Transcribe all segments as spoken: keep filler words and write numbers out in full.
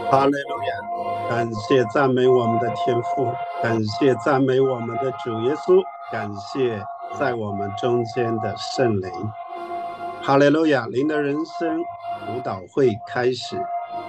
哈利路亚！感谢赞美我们的天父，感谢赞美我们的主耶稣，感谢在我们中间的圣灵。哈利路亚！灵的人生舞蹈会开始。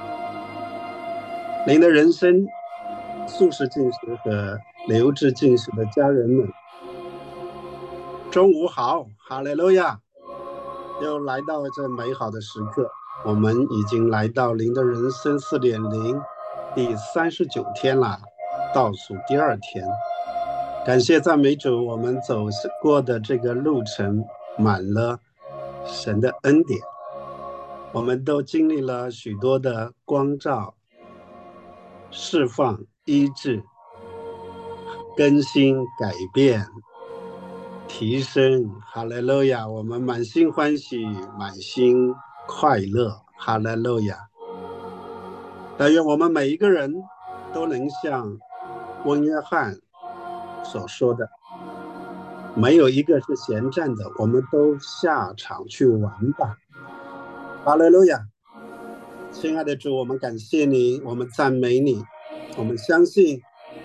灵的人生素食进食和流质进食的家人们，中午好！哈利路亚！又来到这美好的时刻，我们已经来到灵的人生 四点零 第三十九天了，倒数第二天。感谢赞美主，我们走过的这个路程满了神的恩典，我们都经历了许多的光照、释放、医治、更新、改变、提升。哈利路亚！我们满心欢喜，满心快乐。哈利路亚！但愿我们每一个人都能像温约翰所说的，没有一个是闲站的，我们都下场去玩吧。哈利路亚！亲爱的主，我们感谢你，我们赞美你，我们相信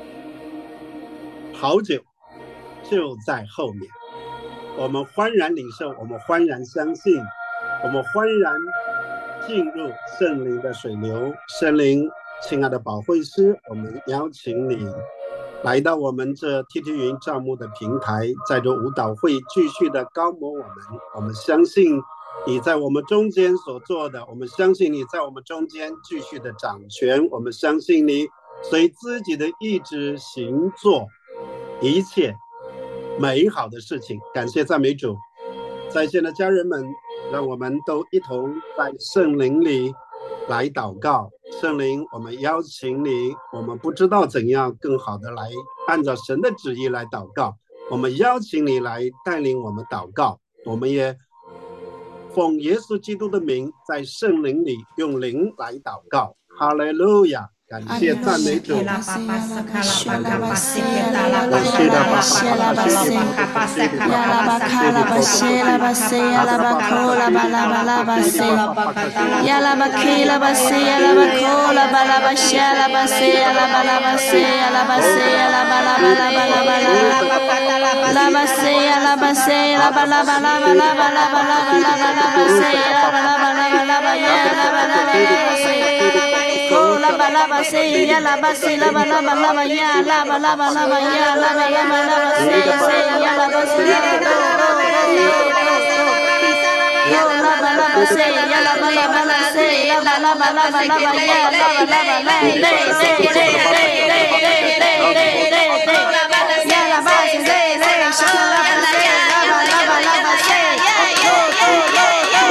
好久就在后面，我们欢然领受，我们欢然相信，我们欢然进入圣灵的水流。圣灵，亲爱的保惠师，我们邀请你来到我们这 T T 云帐幕的平台，在这舞蹈会继续的高摩我们。我们相信你在我们中间所做的，我们相信你在我们中间继续的掌权，我们相信你随自己的意志行做一切美好的事情。感谢赞美主！在线的家人们，让我们都一同在圣灵里来祷告。圣灵，我们邀请你，我们不知道怎样更好的来按照神的旨意来祷告，我们邀请你来带领我们祷告。我们也奉耶稣基督的名，在圣灵里用灵来祷告。哈利路亚！感谢赞美主！ La ba la ba say ya la ba say la ba la ba la ba ya la ba la ba la ba ya la ba la ba la ba say say ya la ba say ya la ba la ba say ya la ba la ba la say la ba la ba la ba la ba ya la ba la ba la say say say say ya la ba say say sha la ba la ya la ba la ba la ba say yo yo yo yo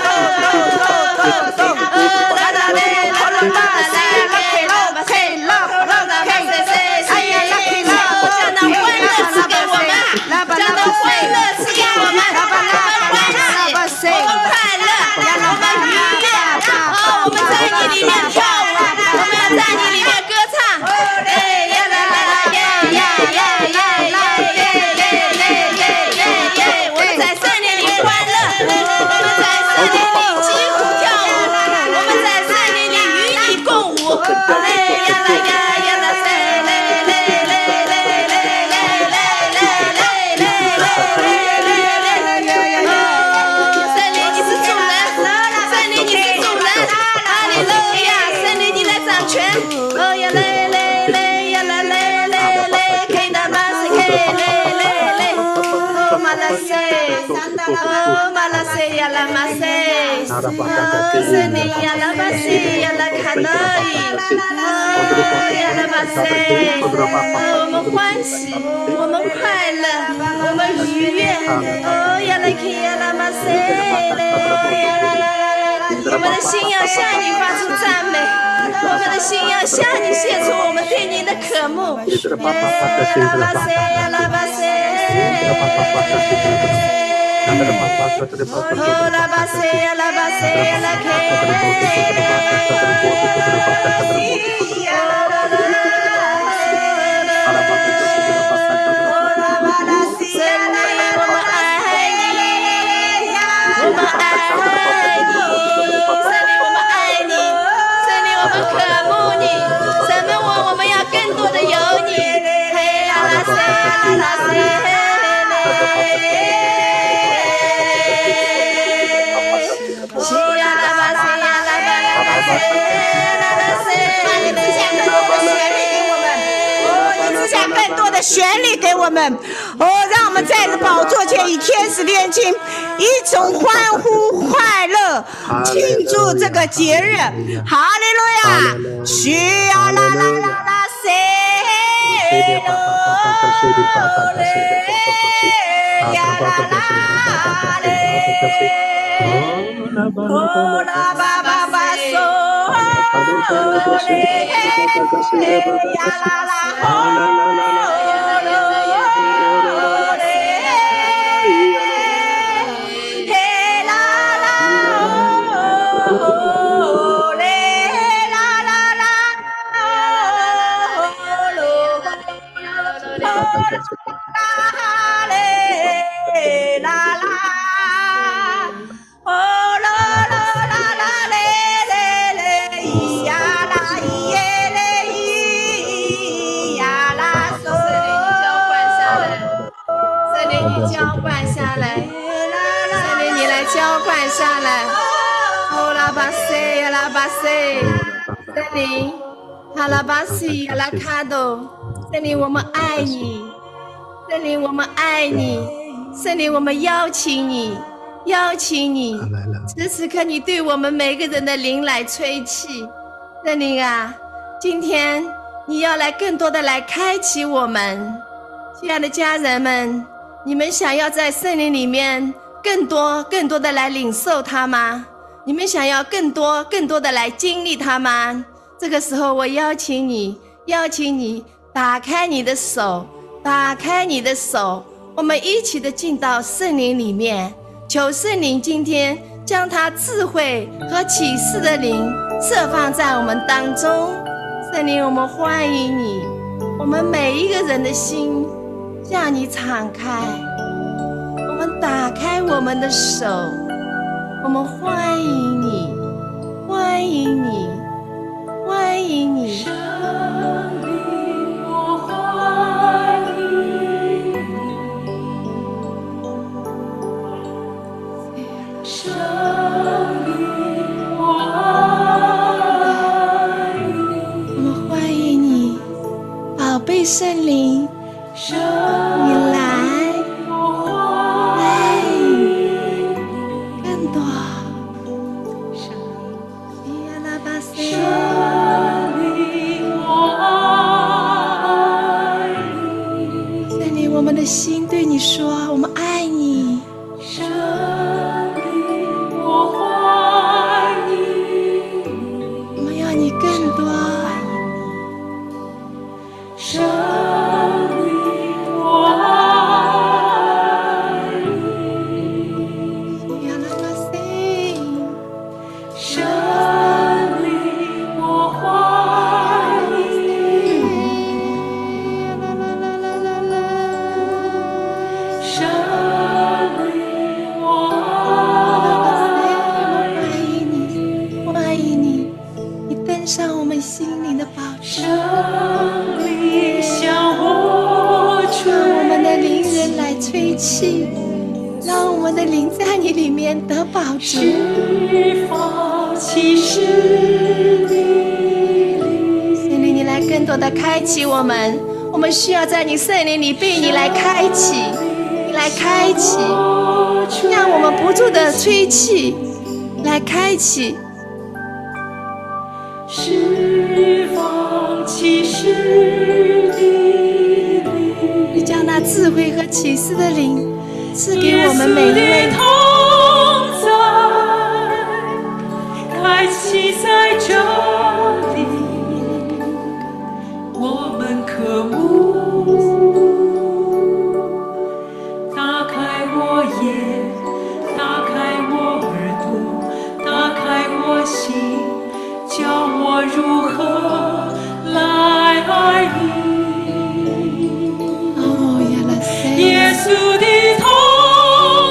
Love 拉塞，哦马拉塞呀拉马塞，哦圣灵呀拉巴塞呀拉卡诺伊，哦呀拉巴塞，哦我们欢喜，我们快乐，我们愉悦，哦呀拉基呀拉马塞嘞，我们的心要向你发出赞美，我们的心要向你献出我们对你的渴慕。拉巴塞呀拉巴塞，哦拉巴塞呀拉巴塞呀拉开，圣灵我们爱你，我们爱你，圣灵我们爱你，圣灵我们渴慕你，神们我我们要更多的有你，嘿呀拉塞呀拉塞，西呀拉巴塞呀拉巴拉巴塞拉拉塞，你赐下更多的旋律给我们，哦，你赐下更多的旋律给我们，哦，让我们在这宝座前与天使连经，一同欢呼快乐，庆祝这个节日，哈利路亚，西呀拉拉拉拉塞。哦啦吧吧吧嗦，嘞呀啦啦哦嘞，嘿啦啦哦嘞啦啦啦哦喽啦嘞啦啦。哦啦啦啦啦嘞嘞嘞，咿呀啦咿耶嘞咿呀啦嗦。圣灵你浇灌下来，圣灵你来浇灌下来。哦啦巴塞呀啦巴塞，圣灵，哈拉巴西呀啦卡多，圣灵我们爱你，圣灵我们爱你，圣灵我们邀请你。邀请你，此时刻你对我们每个人的灵来吹气，圣灵啊，今天你要来更多的来开启我们，亲爱的家人们，你们想要在圣灵里面更多更多的来领受它吗？你们想要更多更多的来经历它吗？这个时候我邀请你，邀请你打开你的手，打开你的手，我们一起的进到圣灵里面。求圣灵今天将他智慧和启示的灵释放在我们当中。圣灵，我们欢迎你，我们每一个人的心向你敞开，我们打开我们的手，我们欢迎你，欢迎你，欢迎你。圣灵，你来，来，更多。圣灵，我们的心对你说，我们爱你。圣灵，我爱你，我们要你更多。圣灵，我爱你。圣灵，我爱你。圣灵，我爱你，我爱你，你登上我们心灵的宝座。吹气，让我们的灵在你里面得保住。圣灵，你来更多的开启我们，我们需要在你圣灵里被你来开启，你来开启，让我们不住的吹气，来开启。释放启示的灵，你将那智慧和启示的灵赐给我们每一位。开启在这里，我们渴慕，打开我眼，打开我耳朵，打开我心，教我如何来爱你。哦，耶稣的同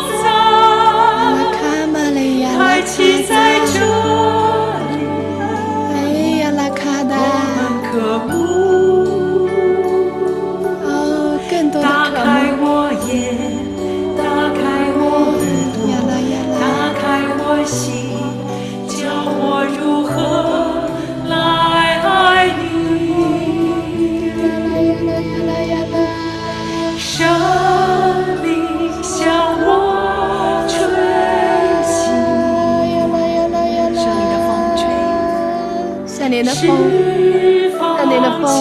在，开启在这里，我们渴慕。哦，更多的渴慕。打开我眼，打开我耳朵，打开我心，教我如何来爱你。生命向我吹起，圣灵的风吹，圣灵的风，圣灵的风，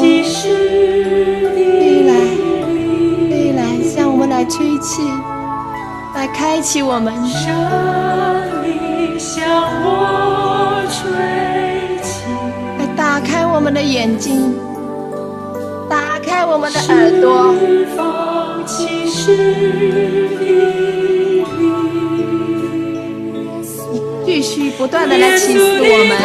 飞来，飞来，向我们来吹气，来开启我们。生命向我吹起，来打开我们的眼睛，打开我们的耳朵，继续不断的来启示我们。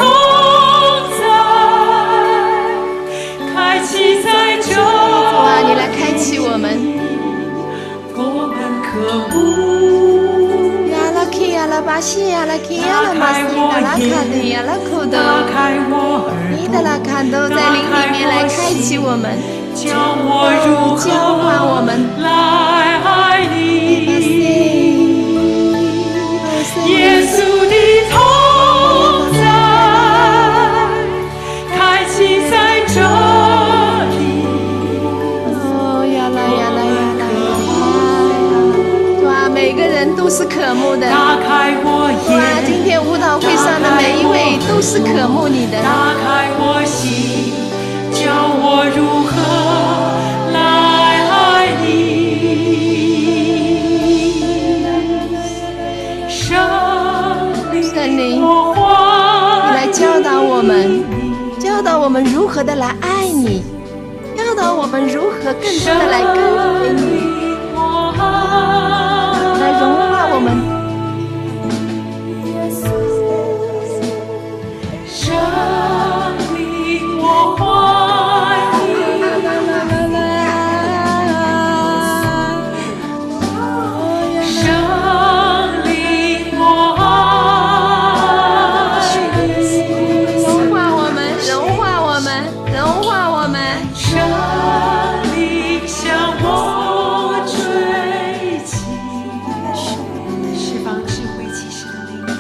主啊，你来开启我们。呀啦基呀啦巴西呀啦基呀啦马西呀啦卡的呀啦库的，你的啦卡都在灵里面来开启我们，哦，交换我们来爱你。耶稣的同在，开启在这里。哦呀啦呀啦呀啦呀！哇，每个人都是渴慕的。哇，今天舞蹈会上的每一位都是渴慕你的。打开我心，教我如何来爱你。圣灵，你来教导我们，教导我们如何的来爱你，教导我们如何更多的来跟随你，来融化我们。生命我欢迎，生命我爱，融化我们，融化我们，融化我们。生命向我吹起，释放智慧启示的灵，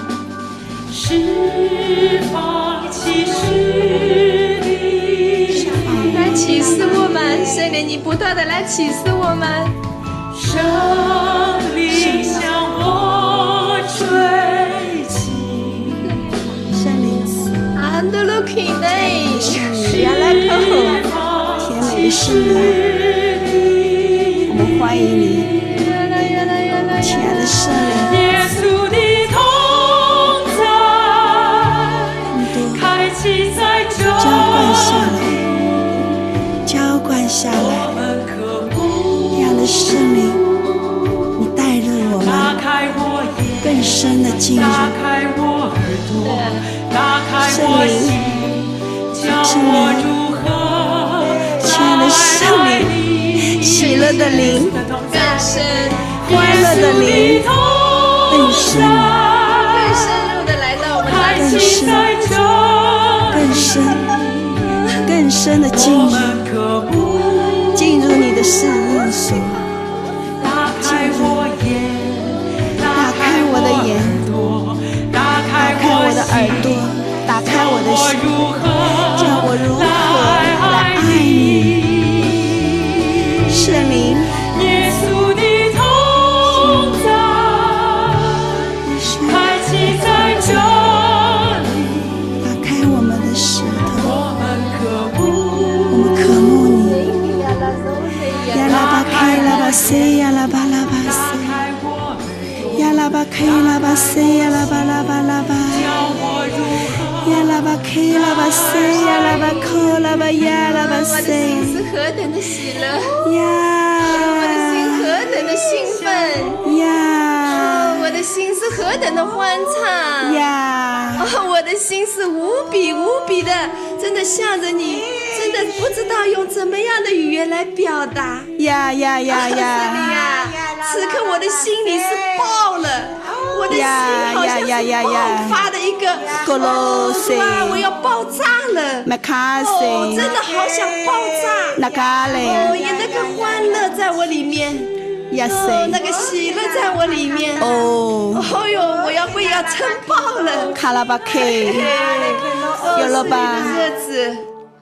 释放启示的灵，来启示我们。圣灵，你不断的来启示我们。生命向我吹起，圣灵，安德鲁基内，亚拉克，甜美的圣灵，我们欢迎你，亲爱的圣灵。耶稣的同在，开启在这里，浇灌下来，浇灌下来，这样的圣灵，你带入我们更深的进入。圣灵，圣灵，亲爱的圣灵，喜乐的灵更深，欢乐的灵更深，更深入的来到我们当中，更深，更深，更深的进入，进入你的事务所。打开我的眼，打开我的耳朵，打开我的心，叫我如何来爱你。圣灵，耶稣的同们渴慕你。呀啦吧开啦吧塞呀啦吧啦吧塞，呀啦吧开啦吧塞呀啦吧啦吧啦吧，呀啦吧开啦吧塞呀啦吧扣啦吧呀啦吧塞。 我的心是何等的喜乐， 呀， 我的心何等的兴奋呀， 我的心是何等的欢畅呀， 哦，我的心是无比无比的，真的向着你，真的不知道用怎么样的语言来表达。 呀呀呀呀呀， 此刻我的心里是爆了，我的心好像是爆发的一个， 咕噜塞， 哇，我要爆炸了， 麦卡塞， 哦，真的好想爆炸， 那嘎哦， 嘞， 也那个欢乐在我里面， 呀哦，那塞， 个喜乐在我里面， 哦， 哦哟，我要会要撑爆了， 卡拉巴 K，有了吧是你的日子，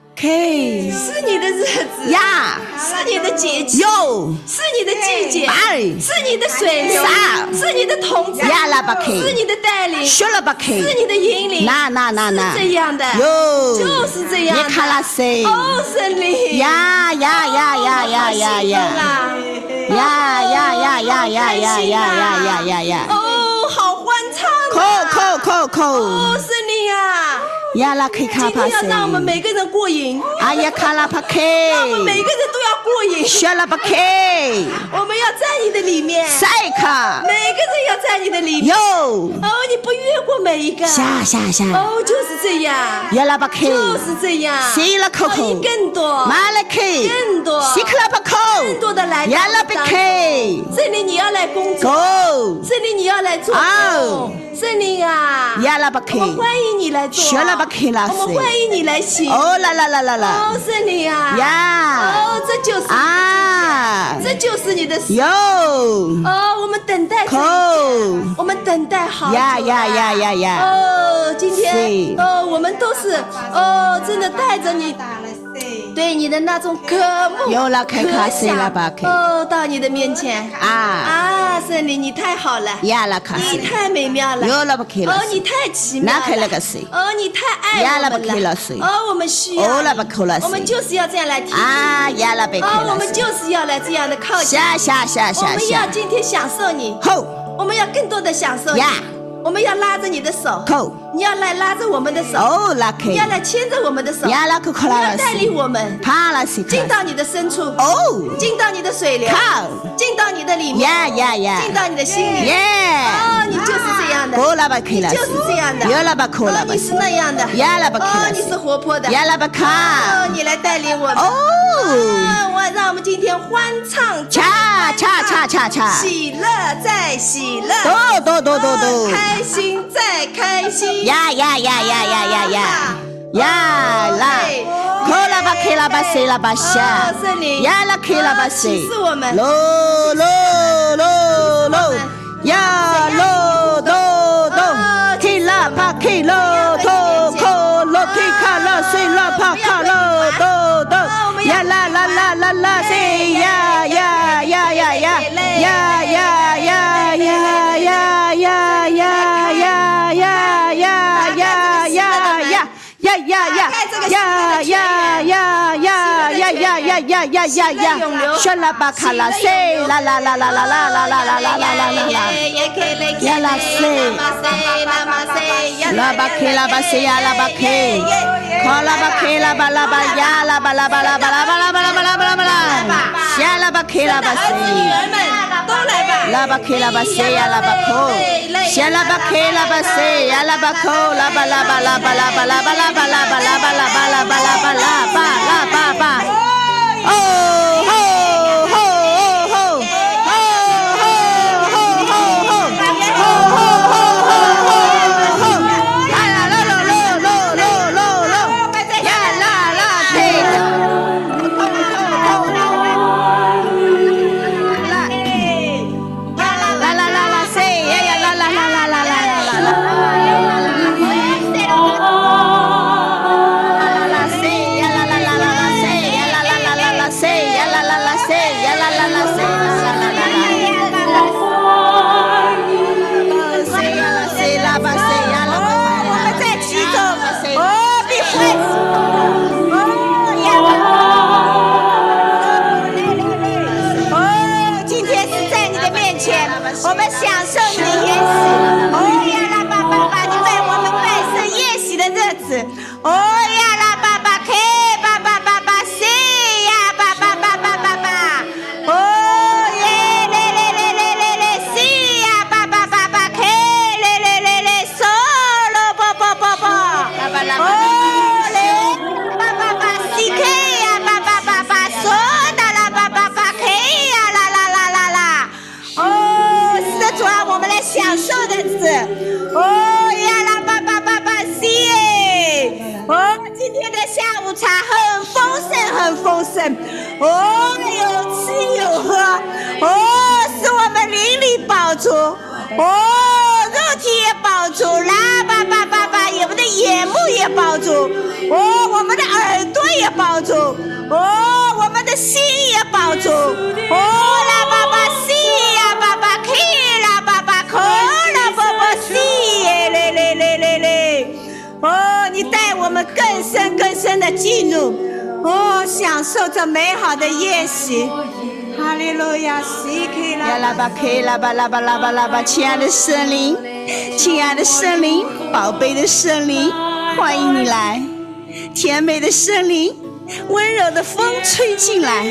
？K， 是你的日子， 呀， 是你的节气， 有， 是你的季节， 八， 是你的水流， 啥是你的同在， 呀啦吧 K， 是你的带领， 学了吧 K， 是你的引领， 那那那那， 是这样的， 有， 就是这样的。 你卡拉塞， 哦，圣灵， 呀呀呀呀呀呀呀， 啦， 呀呀呀呀呀呀呀呀呀呀呀， 哦，好欢畅扣啊！ 扣扣扣， 哦，圣灵啊， 呀啦 K 卡帕今天要让我们塞， 每个人过瘾， 啊呀卡拉帕让我们每 K， 个人都要过瘾， 学了吧 K， 我们要在你的里面， 塞卡， 每个人要在你的里面。 有， 哦，你不越过每一个。 下下下， 哦，就是这样。 呀啦吧 K， 就是这样。 西了扣扣哦你更多。 马来 K， 更多。 西克拉巴扣， 更多的来到呀啦吧 K， 圣灵，你要来工作。 Go， 圣灵，你要来做工。 哦圣灵啊。 呀啦吧 K， 我们欢迎你来做。 学了吧 K 老师我们欢迎你来行。 哦啦啦啦啦啦， 哦，圣灵啊。 呀， 哦，这就是。 啊， 这就是你的事。 有， 哦，我们等待这一扣， 天，我们等待好久了。 呀呀呀呀呀， 哦，今天是哦，我们都是哦，真的带着你对你的那种渴慕， 有了开卡西了吧渴想哦，到你的面前啊， 啊，圣灵，你太好了， 呀啦卡西， 你太美妙了， 有了吧 K 哦了， 你太奇妙了， 那开了个谁？ 哦，你太爱呀啦吧我们 K 了了谁， 哦，我们需要哦啦你吧扣了谁我们就是要这样来体验啊，呀啦吧 K 哦，我了们就是要来这样的靠近， 下下下我下们要下， 今天享受你， 吼， 我们要更多的享受你呀， 我们要拉着你的手， 扣， 你要来拉着我们的手， 哦啦你 K， 要来牵着我们的手， 呀啦扣扣你啦了要带领谁， 我们帕拉西卡， 进到你的深处， 哦， 进到你的水流， 靠， 进到你的里面， 呀呀呀， 进到你的心里。 耶， 哦，你就是这样的， 哦啦吧 K 了谁， 就是这样的， 有了吧扣了哦， 吧你是那样的， 呀啦吧 K 哦， 了谁你是，活泼的， 呀啦吧卡， 哦，你来带领我们， 哦， 哦，我让我们今天欢唱， 恰恰恰恰恰， 喜乐再喜乐， 多多多多哦多， 开心再开心， 呀呀呀呀呀呀呀，呀啦，扣啦吧 K 啦吧谁啦吧下哦，圣灵， 呀啦 K 啦吧哦谁启示我们， 喽喽喽喽，呀喽喽喽 K 啦吧 K 喽喽扣喽 K 卡啦谁啦吧卡喽喽喽，呀啦啦啦啦啦谁呀呀呀呀呀呀呀呀呀呀呀呀呀呀呀呀呀呀呀。呀呀呀呀呀呀呀呀呀呀呀呀呀呀！说啦吧卡啦谁啦啦啦啦啦啦啦啦啦啦啦啦啦！呀啦谁？啦吧 K 啦吧谁呀啦吧 K， 考啦吧 K 啦吧啦吧呀啦吧啦吧啦吧啦吧啦吧啦吧啦吧啦吧啦，下啦吧 K 啦吧谁？ 都来吧， 啦吧 K 啦吧谁呀啦吧扣，下啦吧 K 啦吧谁呀啦吧扣，啦吧啦吧啦吧啦吧啦吧啦吧啦吧啦吧啦吧啦吧啦吧啦吧啦吧吧，哦吼吼吼吼吼吼吼吼吼吼吼，啦啦啦啦啦啦啦啦啦，呀啦啦嘿。啦啦啦啦谁呀呀啦啦啦啦啦啦啦啦啦啦谁呀啦啦茶很丰盛，很丰盛。哦，有吃有喝，哦，使我们灵里饱足，哦，肉体也饱足，啦吧吧吧吧，我们的眼目也饱足，哦，我们的耳朵也饱足，哦，我们的心也饱足，哦，啦吧吧西呀吧吧 K 啦吧吧口啦吧吧西耶嘞嘞嘞嘞嘞，哦，你带我们更深更深的进入，哦，享受这美好的宴席。哈利路亚，西 K 啦啦吧 K 啦吧啦吧啦吧啦吧，亲爱的圣灵，亲爱的圣灵，宝贝的圣灵，欢迎你来，甜美的圣灵，温柔的风吹进来，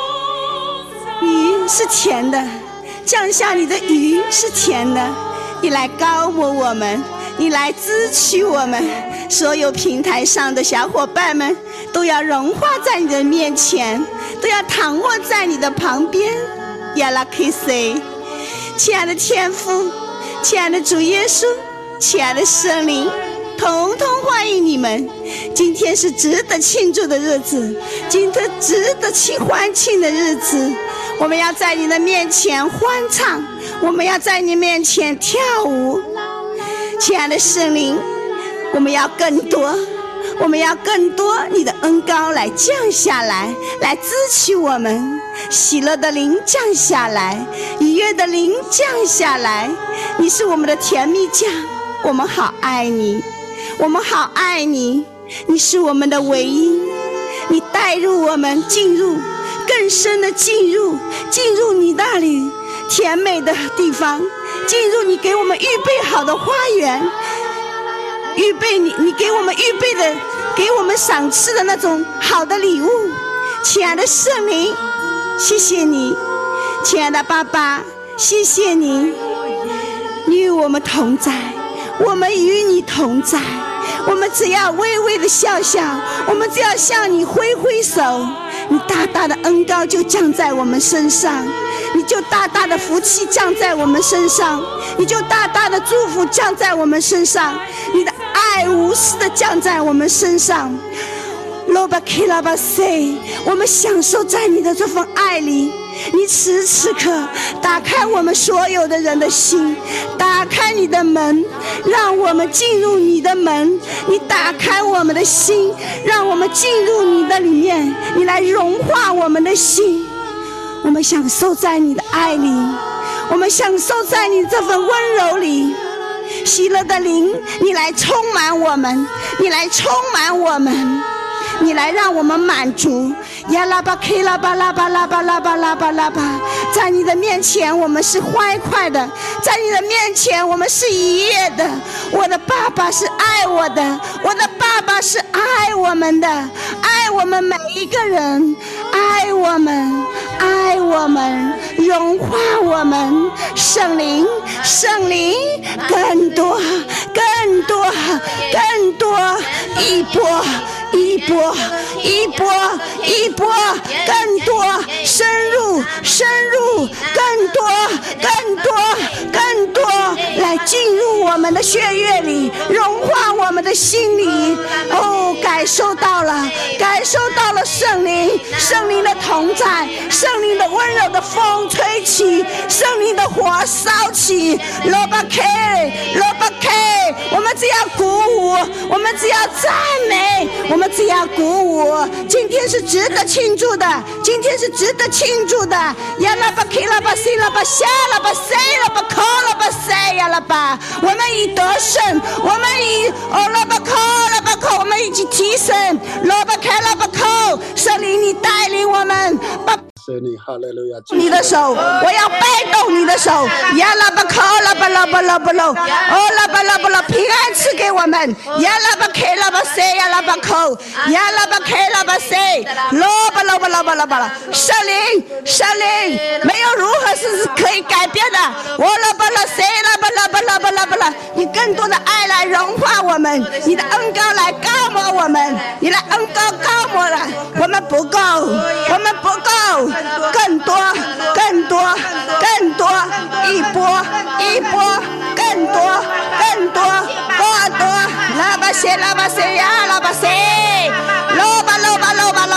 雨是甜的，降下你的雨是甜的，你来高摩我们，你来支取我们，所有平台上的小伙伴们都要融化在你的面前，都要躺卧在你的旁边。亚拉 K C， 亲爱的天父，亲爱的主耶稣，亲爱的圣灵，统统欢迎你们。今天是值得庆祝的日子，今天值得庆欢庆的日子，我们要在你的面前欢唱，我们要在你面前跳舞。亲爱的圣灵，我们要更多，我们要更多你的恩膏来降下来，来支取我们，喜乐的灵降下来，愉悦的灵降下来。你是我们的甜蜜酱，我们好爱你，我们好爱你，你是我们的唯一，你带入我们进入更深的进入进入你那里甜美的地方，进入你给我们预备好的花园，预备你你给我们预备的给我们赏赐的那种好的礼物。亲爱的圣灵，谢谢你，亲爱的爸爸，谢谢你，你与我们同在，我们与你同在，我们只要微微的笑笑，我们只要向你挥挥手，你大大的恩膏就降在我们身上，你就大大的福气降在我们身上，你就大大的祝福降在我们身上，你的爱无私的降在我们身上。我们享受在你的这份爱里，你此此刻打开我们所有的人的心，打开你的门，让我们进入你的门，你打开我们的心，让我们进入你的里面，你来融化我们的心。我们享受在你的爱里，我们享受在你这份温柔里，喜乐的灵，你来充满我们，你来充满我们，你来让我们满足。呀啦吧 K 啦吧啦吧啦吧啦吧啦吧啦吧，在你的面前我们是欢快的，在你的面前我们是愉悦的。我的爸爸是爱我的，我的爸爸是爱我们的，爱我们每一个人，爱我们，爱我们，融化我们。圣灵，圣灵，更多，更多，更多，一波一波一波一波，更多，深入深入，更多更多更多，来进入我们的血液里，融化我们的心里。哦，感受到了，感受到了圣灵，圣灵的同在，圣灵的温柔的风吹起，圣灵的火烧起。罗巴 K 罗巴 K， 我们只要鼓舞，我们只要赞美，我们只要鼓舞。今天是值得庆祝的，今天是值得庆祝的。呀啦吧 K 啦吧 C 啦吧下啦吧 C 啦吧 K 啦吧 C 呀啦吧，我们已得胜，我们已哦啦吧 K 啦吧 K， 我们已经提升。罗巴 K 啦吧 K， 圣灵你带领我们，把你的手，我要摆动你的手。呀啦吧 K 啦吧啦吧啦吧啦，哦啦吧啦吧啦，平安赐给我们。呀啦吧 K 啦吧 C 呀啦吧 K， 呀啦吧 K 啦吧 C， 罗吧罗吧罗吧罗吧啦，圣灵圣灵，没有如何是可以改变的。我啦吧啦 C 啦吧啦吧啦吧啦吧啦，你更多的爱来融化我们，你的恩膏来高摩我们，你的恩膏高摩了，我们不够，我们不够，更多更多更多，一波一波，更多更多更多，拉巴西拉巴西呀拉巴西，罗巴罗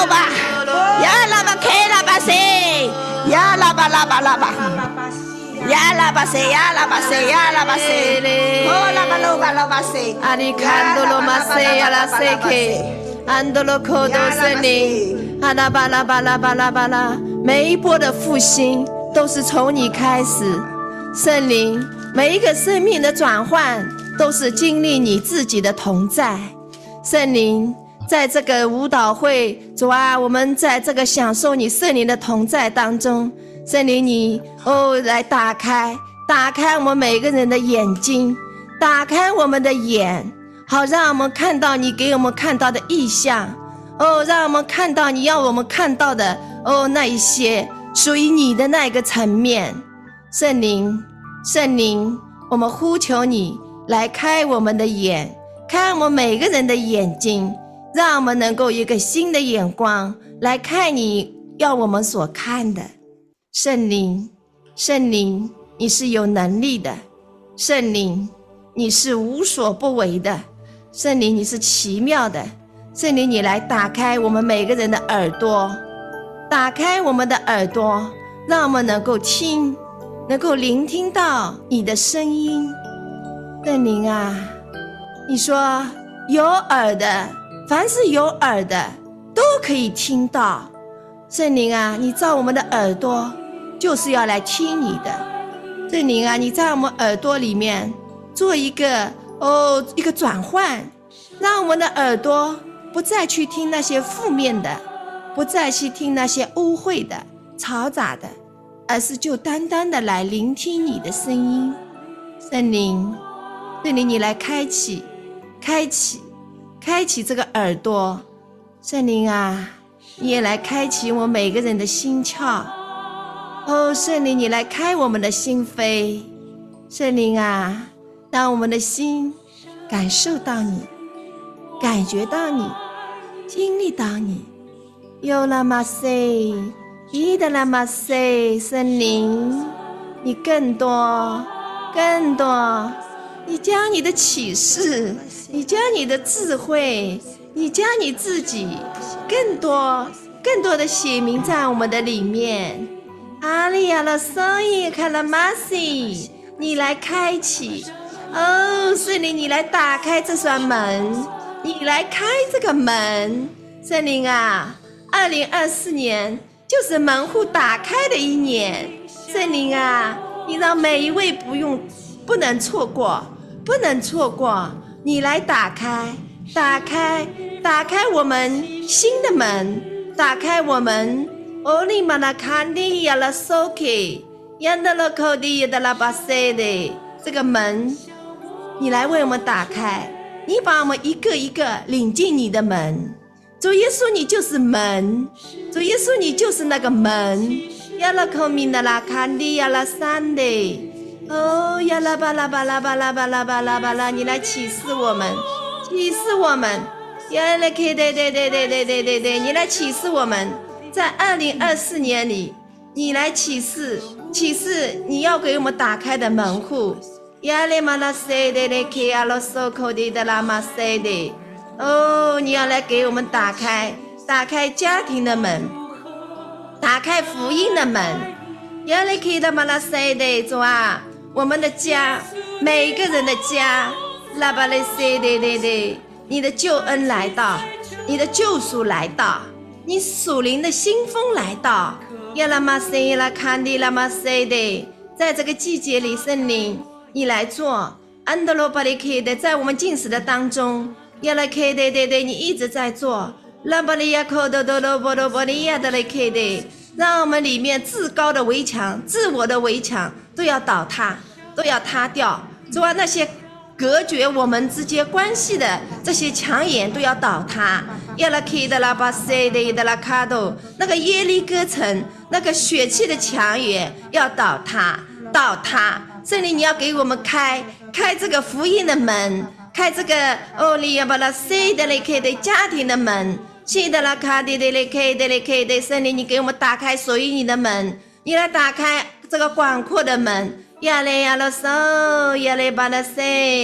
喽吧，呀啦吧开啦吧谁，呀啦吧啦吧啦吧，呀啦吧谁呀啦吧谁呀啦吧谁，哦啦吧喽吧喽吧谁， 阿里看多罗马塞呀啦塞克，安多罗科多森林，阿拉巴拉巴拉巴拉巴拉，每一波的复兴都是从你开始，圣灵，每一个生命的转换都是经历你自己的同在，圣灵。在这个舞蹈会，主啊，我们在这个享受你圣灵的同在当中，圣灵你哦来打开，打开我们每个人的眼睛，打开我们的眼，好让我们看到你给我们看到的意象，哦，让我们看到你要我们看到的哦那一些属于你的那个层面。圣灵，圣灵，我们呼求你来开我们的眼，开我们每个人的眼睛。让我们能够有一个新的眼光来看你要我们所看的。圣灵，圣灵，你是有能力的，圣灵，你是无所不为的，圣灵，你是奇妙的，圣灵，你来打开我们每个人的耳朵，打开我们的耳朵，让我们能够听，能够聆听到你的声音。圣灵啊，你说有耳的，凡是有耳的都可以听到。圣灵啊，你造我们的耳朵就是要来听你的。圣灵啊，你在我们耳朵里面做一个哦一个转换，让我们的耳朵不再去听那些负面的，不再去听那些污秽的嘈杂的，而是就单单的来聆听你的声音。圣灵，圣灵，你来开启开启开启这个耳朵。圣灵啊，你也来开启我每个人的心窍。哦，圣灵，你来开我们的心扉。圣灵啊，让我们的心感受到你，感觉到你，经历到你。有啦嘛塞，伊的啦嘛塞，圣灵，你更多更多，你将你的启示，你将你的智慧，你将你自己更多更多的写明在我们的里面。阿里亚拉桑伊卡拉马西，你来开启。哦，圣灵，你来打开这扇门，你来开这个门。圣灵啊，二零二四年就是门户打开的一年。圣灵啊，你让每一位不用不能错过，不能错过，你来打开打开打开我们新的门，打开我们欧利玛拉坎迪亚拉索基亚德拉科迪亚德拉巴塞的这个门，你来为我们打开，你把我们一个一个领进你的门。主耶稣，你就是门，主耶稣，你就是那个门。亚拉科米纳拉坎迪亚拉山的哦，呀啦吧啦吧啦吧啦吧啦吧啦吧啦，你来启示我们，启示我们，呀啦 K 对对对对对对对对，你来启示我们，在二零二四年里，你来启示启示你要给我们打开的门户。呀嘞嘛啦塞的嘞 K 阿罗索口的的啦嘛塞的，哦，你要来给我们打开打开家庭的门，打开福音的门。呀嘞 K 的嘛啦塞的，主啊，我们的家，每一个人的家，拉巴雷塞的的的，你的救恩来到，你的救赎来到，你属灵的新风来到。呀拉玛塞呀拉坎迪拉玛塞的，在这个季节里，圣灵你来做安德罗巴里克的，在我们进食的当中，呀拉克的的的，你一直在做拉巴里亚克的的罗波罗波利亚的雷克的，让我们里面至高的围墙，自我的围墙都要倒塌，都要塌掉。主啊，那些隔绝我们之间关系的这些墙垣都要倒塌。亚拉基的拉巴塞的的拉卡多，那个耶利哥城，那个血气的墙垣要倒塌，倒塌。圣灵，你要给我们开开这个福音的门，开这个哦利亚巴拉塞的雷克的家庭的门。西德拉卡迪的雷克的雷克的，圣灵，你给我们打开属于你的门，你来打开这个广阔的门。亚雷亚罗索亚雷巴拉塞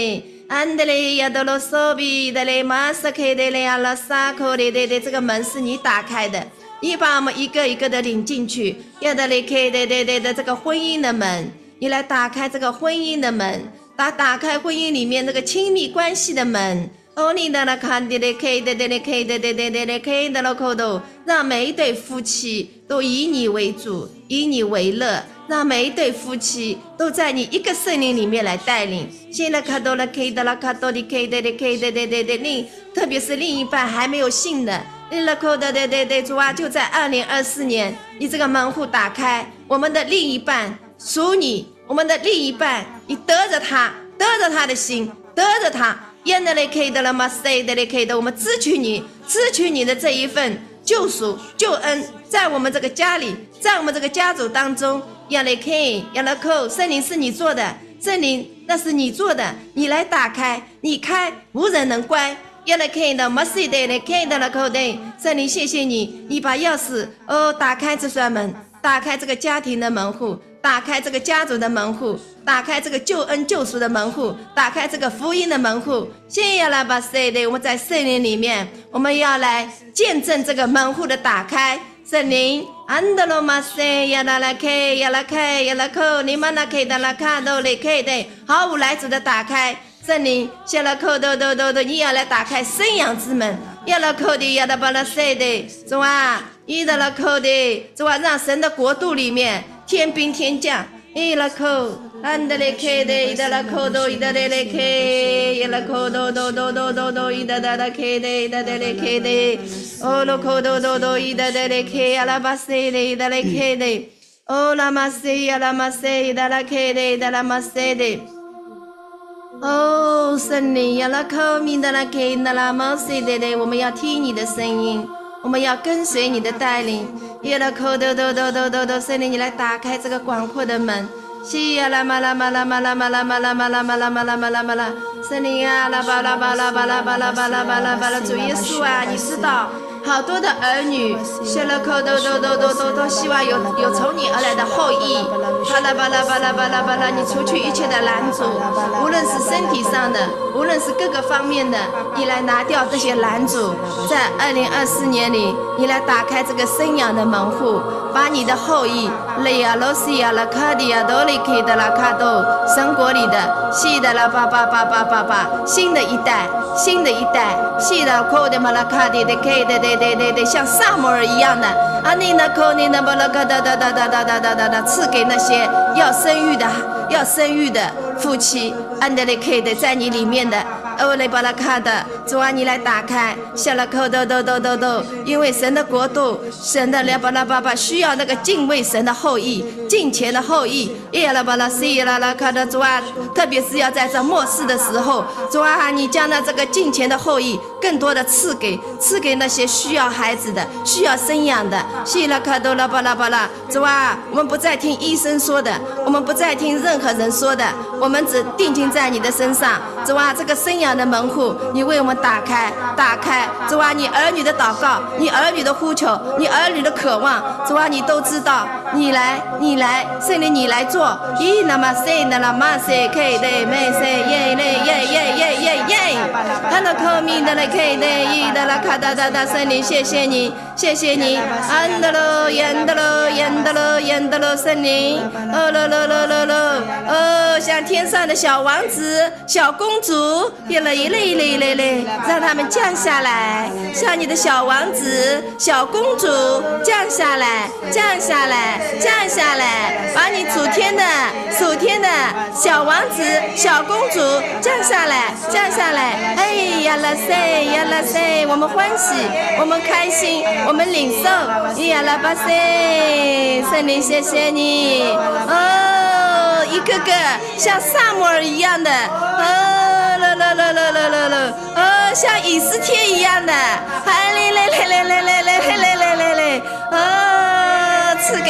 安德雷亚德罗索比的雷马斯克的雷亚拉萨口的的的，这个门是你打开的，你把我们一个一个的领进去。亚德雷克的的的的这个婚姻的门，你来打开这个婚姻的门，打打开婚姻里面那个亲密关系的门。哦，你的那看的的 K 的的的 K 的的的的的 K 的了口头，让每一对夫妻都以你为主，以你为乐。让每一对夫妻都在你一个圣灵里面来带领。现在看到了 K 的了，看到的 K 的的 K 的的的的另，特别是另一半还没有信的，了口的的的的主啊，就在二零二四年，你这个门户打开，我们的另一半属你，我们的另一半，你得着他，得着他的心，得着他。耶的嘞 K 的了嘛 ，C 的嘞 K 的，我们支取你，支取你的这一份救赎、救恩，在我们这个家里，在我们这个家族当中。亚雷 K 亚拉扣，圣灵是你做的，圣灵那是你做的，你来打开，你开，无人能关。亚雷 K 的 Mercy 的嘞 K 的拉扣的，圣灵谢谢你，你把钥匙哦打开这扇门，打开这个家庭的门户，打开这个家族的门户，打开这个救恩救赎的门户，打开这个福音的门户。谢谢亚拉巴塞的，我们在圣灵里面，我们要来见证这个门户的打开。圣灵，安德罗马塞亚拉拉 K 亚拉 K 亚拉扣，你们那 K 的拉卡都雷 K 的，毫无来主的打开。圣灵，亚拉扣都都都都，你要来打开生养之门。亚拉扣的亚拉巴拉塞的，主啊，伊的拉扣的，主啊，让神的国度里面天兵天将，伊拉扣。安德雷 K 的，伊德拉扣多，伊德雷雷 K， 伊拉扣多多多多多多，伊德达拉 K 的，伊德雷 K 的，哦罗扣多多多，伊德雷 K， 阿拉巴塞的，伊德雷 K 的，哦拉马塞，阿拉马塞，伊德拉 K 的，伊德拉马塞的，哦圣灵，亚拉扣米德拉 K， 伊德拉马塞的的，我们要听你的声音，我们要跟随你的带领，伊拉扣多多多多多多，圣灵，你来打开这个广阔的门。西呀啦嘛啦嘛啦嘛啦嘛啦嘛啦嘛啦嘛啦嘛啦嘛啦嘛啦，圣灵啊啦吧啦吧啦吧啦吧啦吧啦吧啦吧啦，主耶稣啊，你知道好多的儿女，谢了口都都都都都都希望有有从你而来的后裔，巴拉巴拉巴拉巴拉巴拉，你除去一切的拦阻，无论是身体上的，无论是各个方面的，你来拿掉这些拦阻，在二零二四年里，你来打开这个生养的门户，把你的后裔雷亚罗西亚拉卡迪亚多里克的拉卡多神国里的西的拉巴巴巴巴巴巴，新的一代，新的一代，西的科的马拉卡迪的 K 的的的的的，像萨摩尔一样的，啊你那科你那巴拉卡哒哒哒哒哒哒哒哒哒，赐给那些要生育的要生育的夫妻，安德雷 K 的在你里面的。欧雷巴拉卡的，主啊，你来打开，下了口都都都都都，因为神的国度，神的拉巴拉巴巴需要那个敬畏神的后裔，敬虔的后裔，耶拉巴拉西拉拉卡的主啊，特别是要在这末世的时候，主啊，你将那这个敬虔的后裔更多的赐给赐给那些需要孩子的、需要生养的，西拉卡多拉巴拉巴拉，主啊，我们不再听医生说的，我们不再听任何人说的，我们只定睛在你的身上，主啊，这个生养的门户，你为我们打开，打开，主啊，你儿女的祷告，你儿女的呼求，你儿女的渴望，主啊，你都知道，你来，你来，圣灵你来做，咦，那么谁那那么谁可以的，没谁耶嘞耶耶耶耶耶，他那口咪的来可以的，咦的啦卡哒哒哒，圣灵谢谢你，谢谢你，安的喽，演的喽，演的喽，演的喽，圣灵，哦喽喽喽喽喽，哦，像天上的小王子、小公主。一类一类一类一类类，让他们降下来，像你的小王子、小公主降下来，降下来，降下来，把你属天的、属天的小王子、小公主降下来，降下来。哎呀啦塞呀啦塞，我们欢喜，我们开心，我们领受。呀啦巴塞，圣灵谢谢你哦，一个个像萨摩尔一样的哦。了了了了了了了，哦，像以斯帖一样的，来来来来来来来来来来来，哦，赐给赐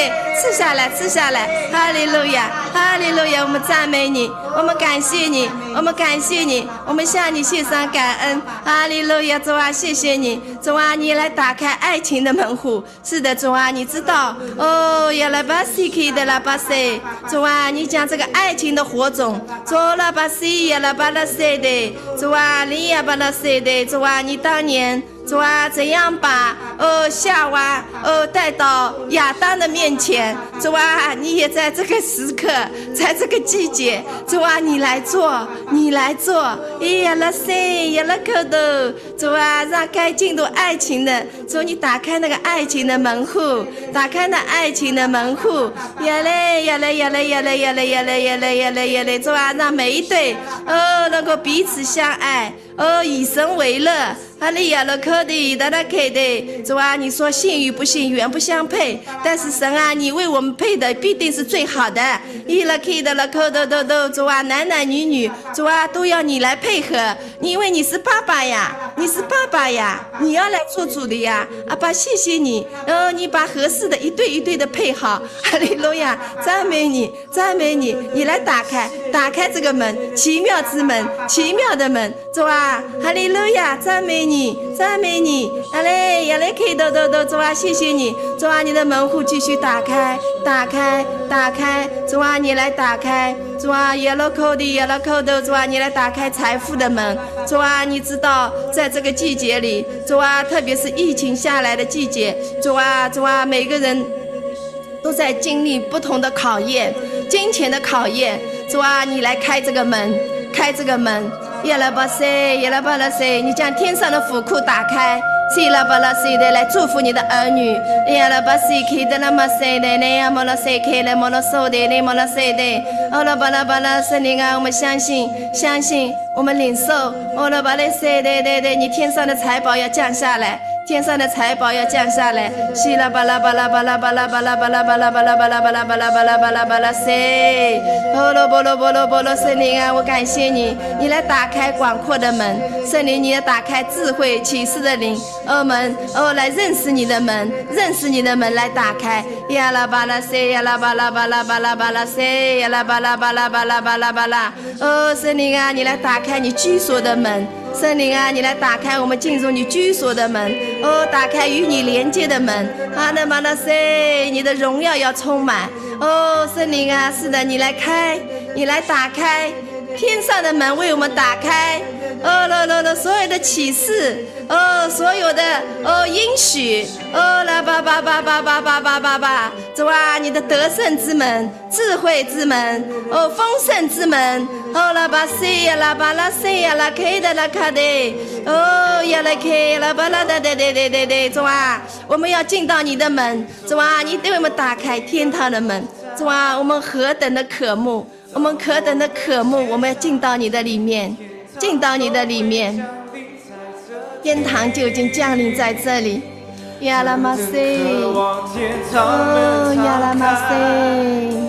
赐下来，赐下来，哈利路亚，哈利路亚，我们赞美你，我们感谢你，我们感谢你，我们向你献上感恩，哈利路亚，主啊，谢谢你，主啊，你来打开爱情的门户，是的，主啊，你知道，哦，呀拉巴西克的拉巴塞，主啊，你将这个爱情的火种，主拉巴西呀拉巴拉塞的，主啊，你呀巴拉塞的，主啊，你当年。主啊，怎样把呃夏娃呃带到亚当的面前？主啊，你也在这个时刻，在这个季节，主啊，你来做，你来做，咿呀啦塞呀啦口头，主啊，让该进入爱情的，主你打开那个爱情的门户，打开那爱情的门户，呀嘞呀嘞呀嘞呀嘞呀嘞呀嘞呀嘞呀嘞呀嘞，主啊，让每一对哦能够彼此相爱，哦以神为乐。哈利亚了可的，达达克的，主啊，你说信与不信原不相配，但是神啊，你为我们配的必定是最好的。伊了克的了可的的的，主啊，男男女女，主啊，都要你来配合，因为你是爸爸呀，你是爸爸呀，你要来做主的呀，阿爸，谢谢你，然后你把合适的一对一对的配好，哈利路亚，赞美你，赞美你，你来打开，打开这个门，奇妙之门，奇妙的门，主啊，哈利路亚，赞美你。你赞美你，阿嘞呀嘞，可哆哆哆，主啊，谢谢你，主啊，你的门户继续打开，打开，打开，主啊，你来打开，主啊，耶罗口的耶罗口的，主啊，你来打开财富的门，主啊，你知道，在这个季节里，主啊，特别是疫情下来的季节，主啊，主啊，每个人都在经历不同的考验，金钱的考验，主啊，你来开这个门，开这个门。耶拉巴塞，耶拉巴拉塞，你将天上的府库打开，西拉巴拉塞的来祝福你的儿女。耶拉巴塞克的拉马塞的，那亚摩拉塞克的摩拉索的，那摩拉塞的，欧拉巴拉巴拉圣灵啊，我们相信，相信，我们领受，欧拉巴拉塞的，对对，你天上的财宝要降下来。天上的财宝要降下来，西拉巴拉巴拉巴拉巴拉巴拉巴拉巴拉巴拉巴拉巴拉巴拉巴拉巴拉巴拉塞，哦罗波罗波罗波罗圣灵啊，我感谢你，你来打开广阔的门，圣灵你要打开智慧启示的灵，哦门，哦来认识你的门，认识你的门来打开，呀拉巴拉塞呀拉巴拉巴拉巴拉巴拉塞呀拉巴拉巴拉巴拉巴拉巴拉，哦圣灵啊，你来打开你居所的门。圣灵啊，你来打开我们进入你居所的门，哦，打开与你连接的门，阿那玛那塞，你的荣耀要充满，哦，圣灵啊，是的，你来开，你来打开天上的门为我们打开，哦了了了，所有的启示，哦，所有的哦应许，哦啦吧吧吧吧吧吧吧吧吧，主啊，你的得胜之门，智慧之门，哦，丰盛之门。哦啦巴西呀啦巴拉西呀啦开的啦卡的，哦呀啦开啦巴拉的的的的的的，主啊，我们要进到你的门，主啊，你对我们打开天堂的门，主啊，我们何等的渴慕，我们何等的渴慕，我们要进到你的里面，进到你的里面，天堂就已经降临在这里，呀啦玛西，哦呀啦玛西。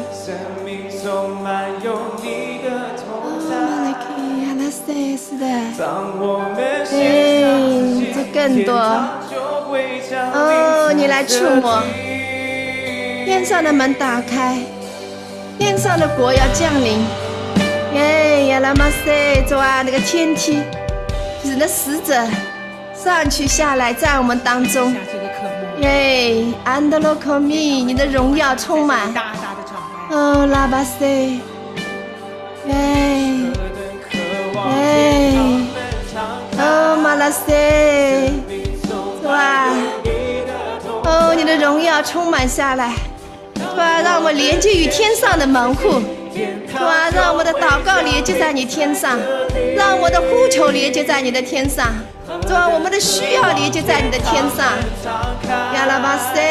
是的，嗯，这更多。哦，你来触摸，天上的门打开，天上的国要降临。耶，呀啦嘛塞，主啊，那个天梯，就是那使者上去下来在我们当中。耶，安德罗科米，你的荣耀充满。哦，拉巴塞，耶。哎，哦，马拉塞，哇，哦，你的荣耀充满下来，哇，让我们连接于天上的门户，哇，让我们的祷告连接在你天上，让我的呼求连接在你的天上，哇，我们的需要连接在你的天上，呀啦巴塞，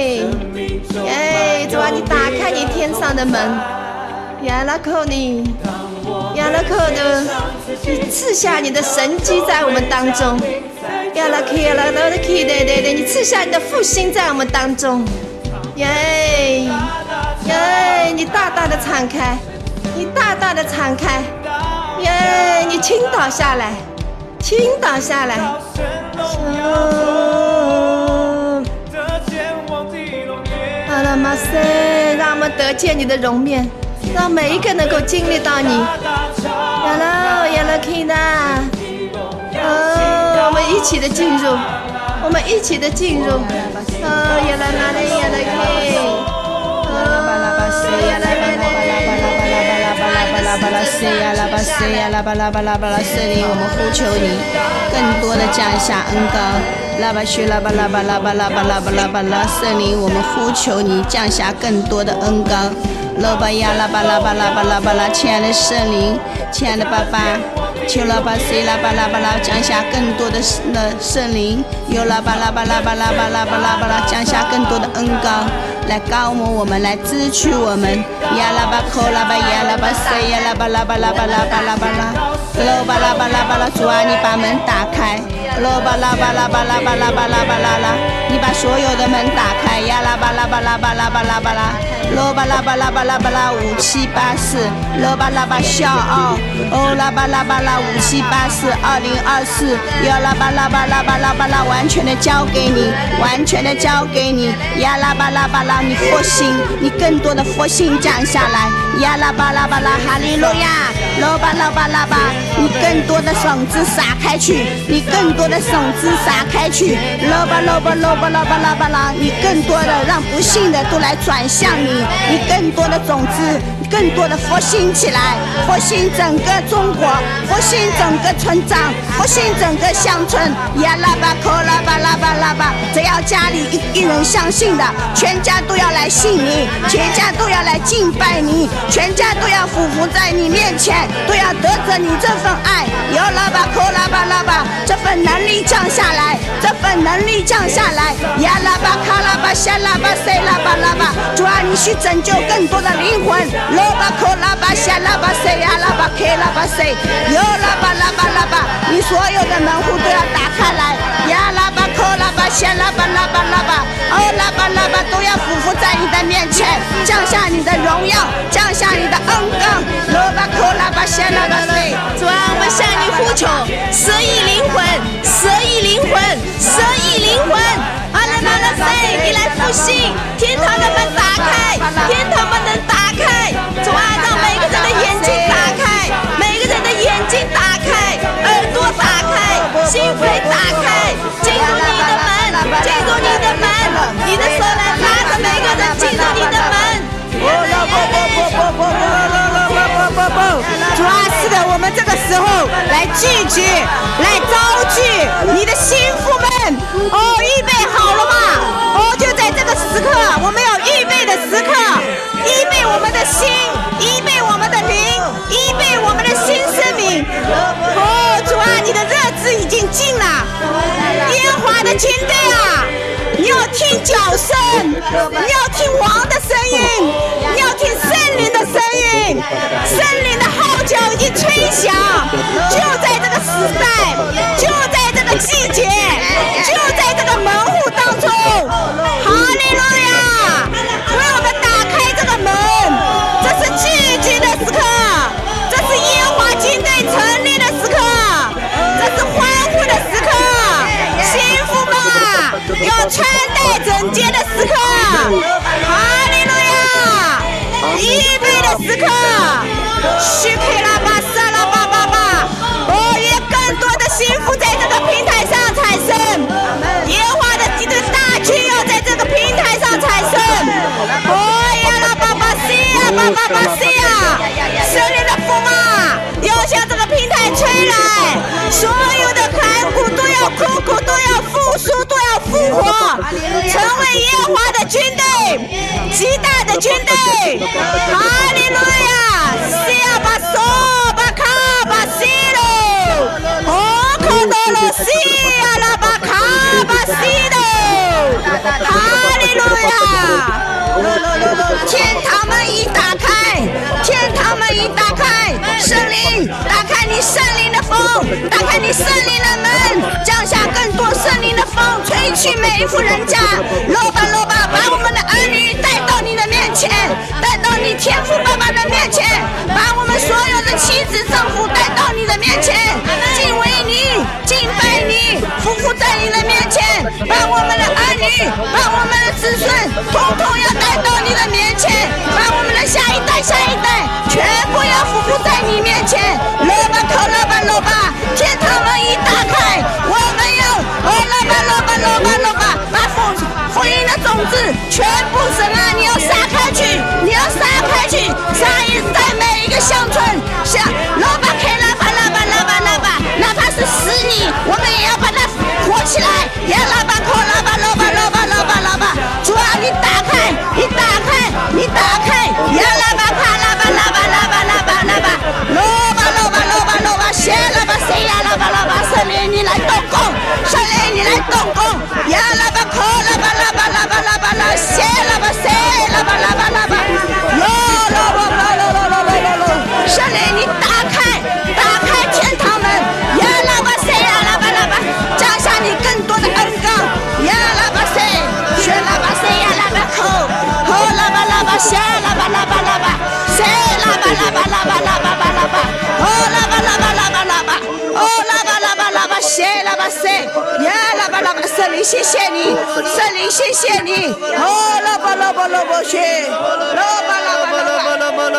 哎，哇，你打开你天上的门，呀啦扣你。亚拉克的，你赐下你的神迹在我们当中。亚拉克，亚拉克，对对对，你赐下你的复兴在我们当中。耶耶，你大大的敞开，你大大的敞开。耶，你倾倒下来，倾倒下来。哦， 阿拉玛塞，让我们得见你的容面，让每一个能够经历到你。亚拉亚拉 Kina， 哦，我们一起的进入，我们一起的进入。哦，亚拉拉嘞亚拉 K， 哦，亚拉巴拉巴拉巴拉巴拉塞呀拉巴塞呀拉巴拉巴拉巴拉圣灵，我们呼求你，更多的降下恩膏。拉巴许拉巴拉巴拉巴拉巴拉巴拉巴拉，圣灵，我们呼求你降下更多的恩膏。拉巴呀拉巴拉巴拉巴拉巴拉，亲爱的圣灵，亲爱的爸爸，求拉巴塞拉巴拉巴拉降下更多的圣灵，有拉巴拉巴拉巴拉巴拉巴拉巴拉降下更多的恩膏，来高摩我们，来支取我们。呀拉巴扣拉巴呀拉巴塞呀拉巴拉巴拉巴拉巴拉巴拉，拉巴拉巴拉巴拉，主啊，你把门打开。拉巴拉巴拉巴拉巴拉巴拉巴拉拉，你把所有的门打开。呀拉巴拉巴拉巴拉巴拉巴拉，拉巴拉巴拉巴拉巴拉五七八四，拉巴拉巴笑傲，哦拉巴拉巴拉五七八四二零二四，呀拉巴拉巴拉巴拉巴拉，完全的交给你，完全的交给你。呀拉巴拉巴拉，你复兴，你更多的复兴降下来。呀拉巴拉巴拉，哈利路亚，拉巴拉巴拉巴，你更多的种子撒开去，你更多的种子撒开去，拉巴拉巴拉巴拉巴拉巴拉，你更多的让不幸的都来转向你，你更多的种子，更多的复兴起来，复兴整个中国，复兴整个村长，复兴整个乡村。呀拉巴扣拉巴拉巴拉巴，只要家里一一人相信的，全家都要来信你，全家都要来敬拜你，全家都要俯伏在你面前，都要得着你这份爱。有拉巴扣拉巴拉巴，这份能力降下来，这份能力降下来。呀拉巴卡拉巴夏拉巴塞拉巴拉巴，主啊，你去拯救更多的灵魂。拉巴扣拉巴夏拉巴塞呀拉巴开拉巴塞，有拉巴拉巴拉巴，你所有的门户都要打开来。呀拉巴扣拉巴夏拉巴拉巴拉巴，哦拉巴拉巴都要俯伏在你的面前，降下你的荣耀，降下你的恩膏。拉巴扣拉巴夏拉巴塞，主啊，我们向你呼求，十亿灵魂，十亿灵魂，十亿灵魂。阿拉巴拉塞，你来复兴，天堂的门打开，天堂门能打开。主啊，让每个人的眼睛打开，每个人的眼睛打开，耳朵打开，心扉打开，进入你的门，进入你的门，你的手来拉着每个人进入你的门。主啊，是的，我们这个时候来聚集，来召集你的心腹们。哦，预备好了吗？哦，就在这个时刻，我们有预备的时刻，预备我们的心，预备我们的灵，预备我们的新生命。哦，主啊，你的热子已经尽了，耶和华的军队啊，你要听角声，你要听王的声音，你要听圣灵的声音，圣灵的号角已经吹响，就在这个时代，就在这个季节，就在这个门户当中。哈利路亚，为我们打开这个门，这是聚集的时刻，这是耶和华军队成立的时刻，这是欢呼的时刻，幸福们啊，要穿戴整洁的时刻。哈利路亚，预备的时刻，许克拉巴萨拉巴巴巴，哦，也更多的幸福在这个平台上产生，耶和华的这个大军要在这个平台上产生。哦呀拉巴巴西呀巴巴巴西呀，圣灵的风啊，要向这个平台吹来，所有的骸骨都要枯骨，都要复苏，都要复活，成为耶和华的军队，极大的军队。哈利路亚，西亚巴索巴卡巴西喽，哦，可多罗西亚拉巴卡巴西喽，哈利路亚，天堂门已打开，天堂门已打开，圣灵打开你圣灵的风，打开你圣灵的门，降下更多圣灵的风，吹去每一户人家。罗巴罗巴，把我们的儿女带到你的面前，带到你天父爸爸的面前，把我们所有的妻子丈夫带到你的面前，敬畏你，敬拜你，匍匐在你的面前，把我们的儿女，把我们的子孙统统要带制，全部神啊，你要撒开去，你要撒开去，撒一在每一个乡村，像老巴开拉巴拉巴拉巴拉巴，哪怕是死你，我们也要把它活起来，呀拉巴扣拉巴拉巴拉巴拉巴拉巴，主啊，你打开，你打开，你打开，呀拉巴卡拉巴拉巴拉巴拉巴拉巴，罗巴罗巴罗巴罗巴，谢拉巴谁呀拉巴拉巴，圣灵你来动工，圣灵你来动工，呀拉巴扣拉巴拉巴拉巴拉巴拉，谢拉巴谁拉巴拉巴拉巴，罗罗罗罗罗罗罗罗罗，圣灵你打开，打开天堂门，呀拉巴谁呀拉巴拉巴，降下你更多的恩膏，呀拉巴谁，学拉巴谁呀拉巴扣，扣拉巴拉巴谢拉巴拉巴拉巴，谁拉巴拉巴拉巴拉巴巴拉巴，哦拉巴拉巴拉巴拉巴，哦拉巴拉巴拉巴谢拉巴谁，呀拉巴拉巴圣灵谢谢你，圣灵谢谢你，哦拉巴拉巴拉巴谢，拉巴拉巴拉巴拉巴拉。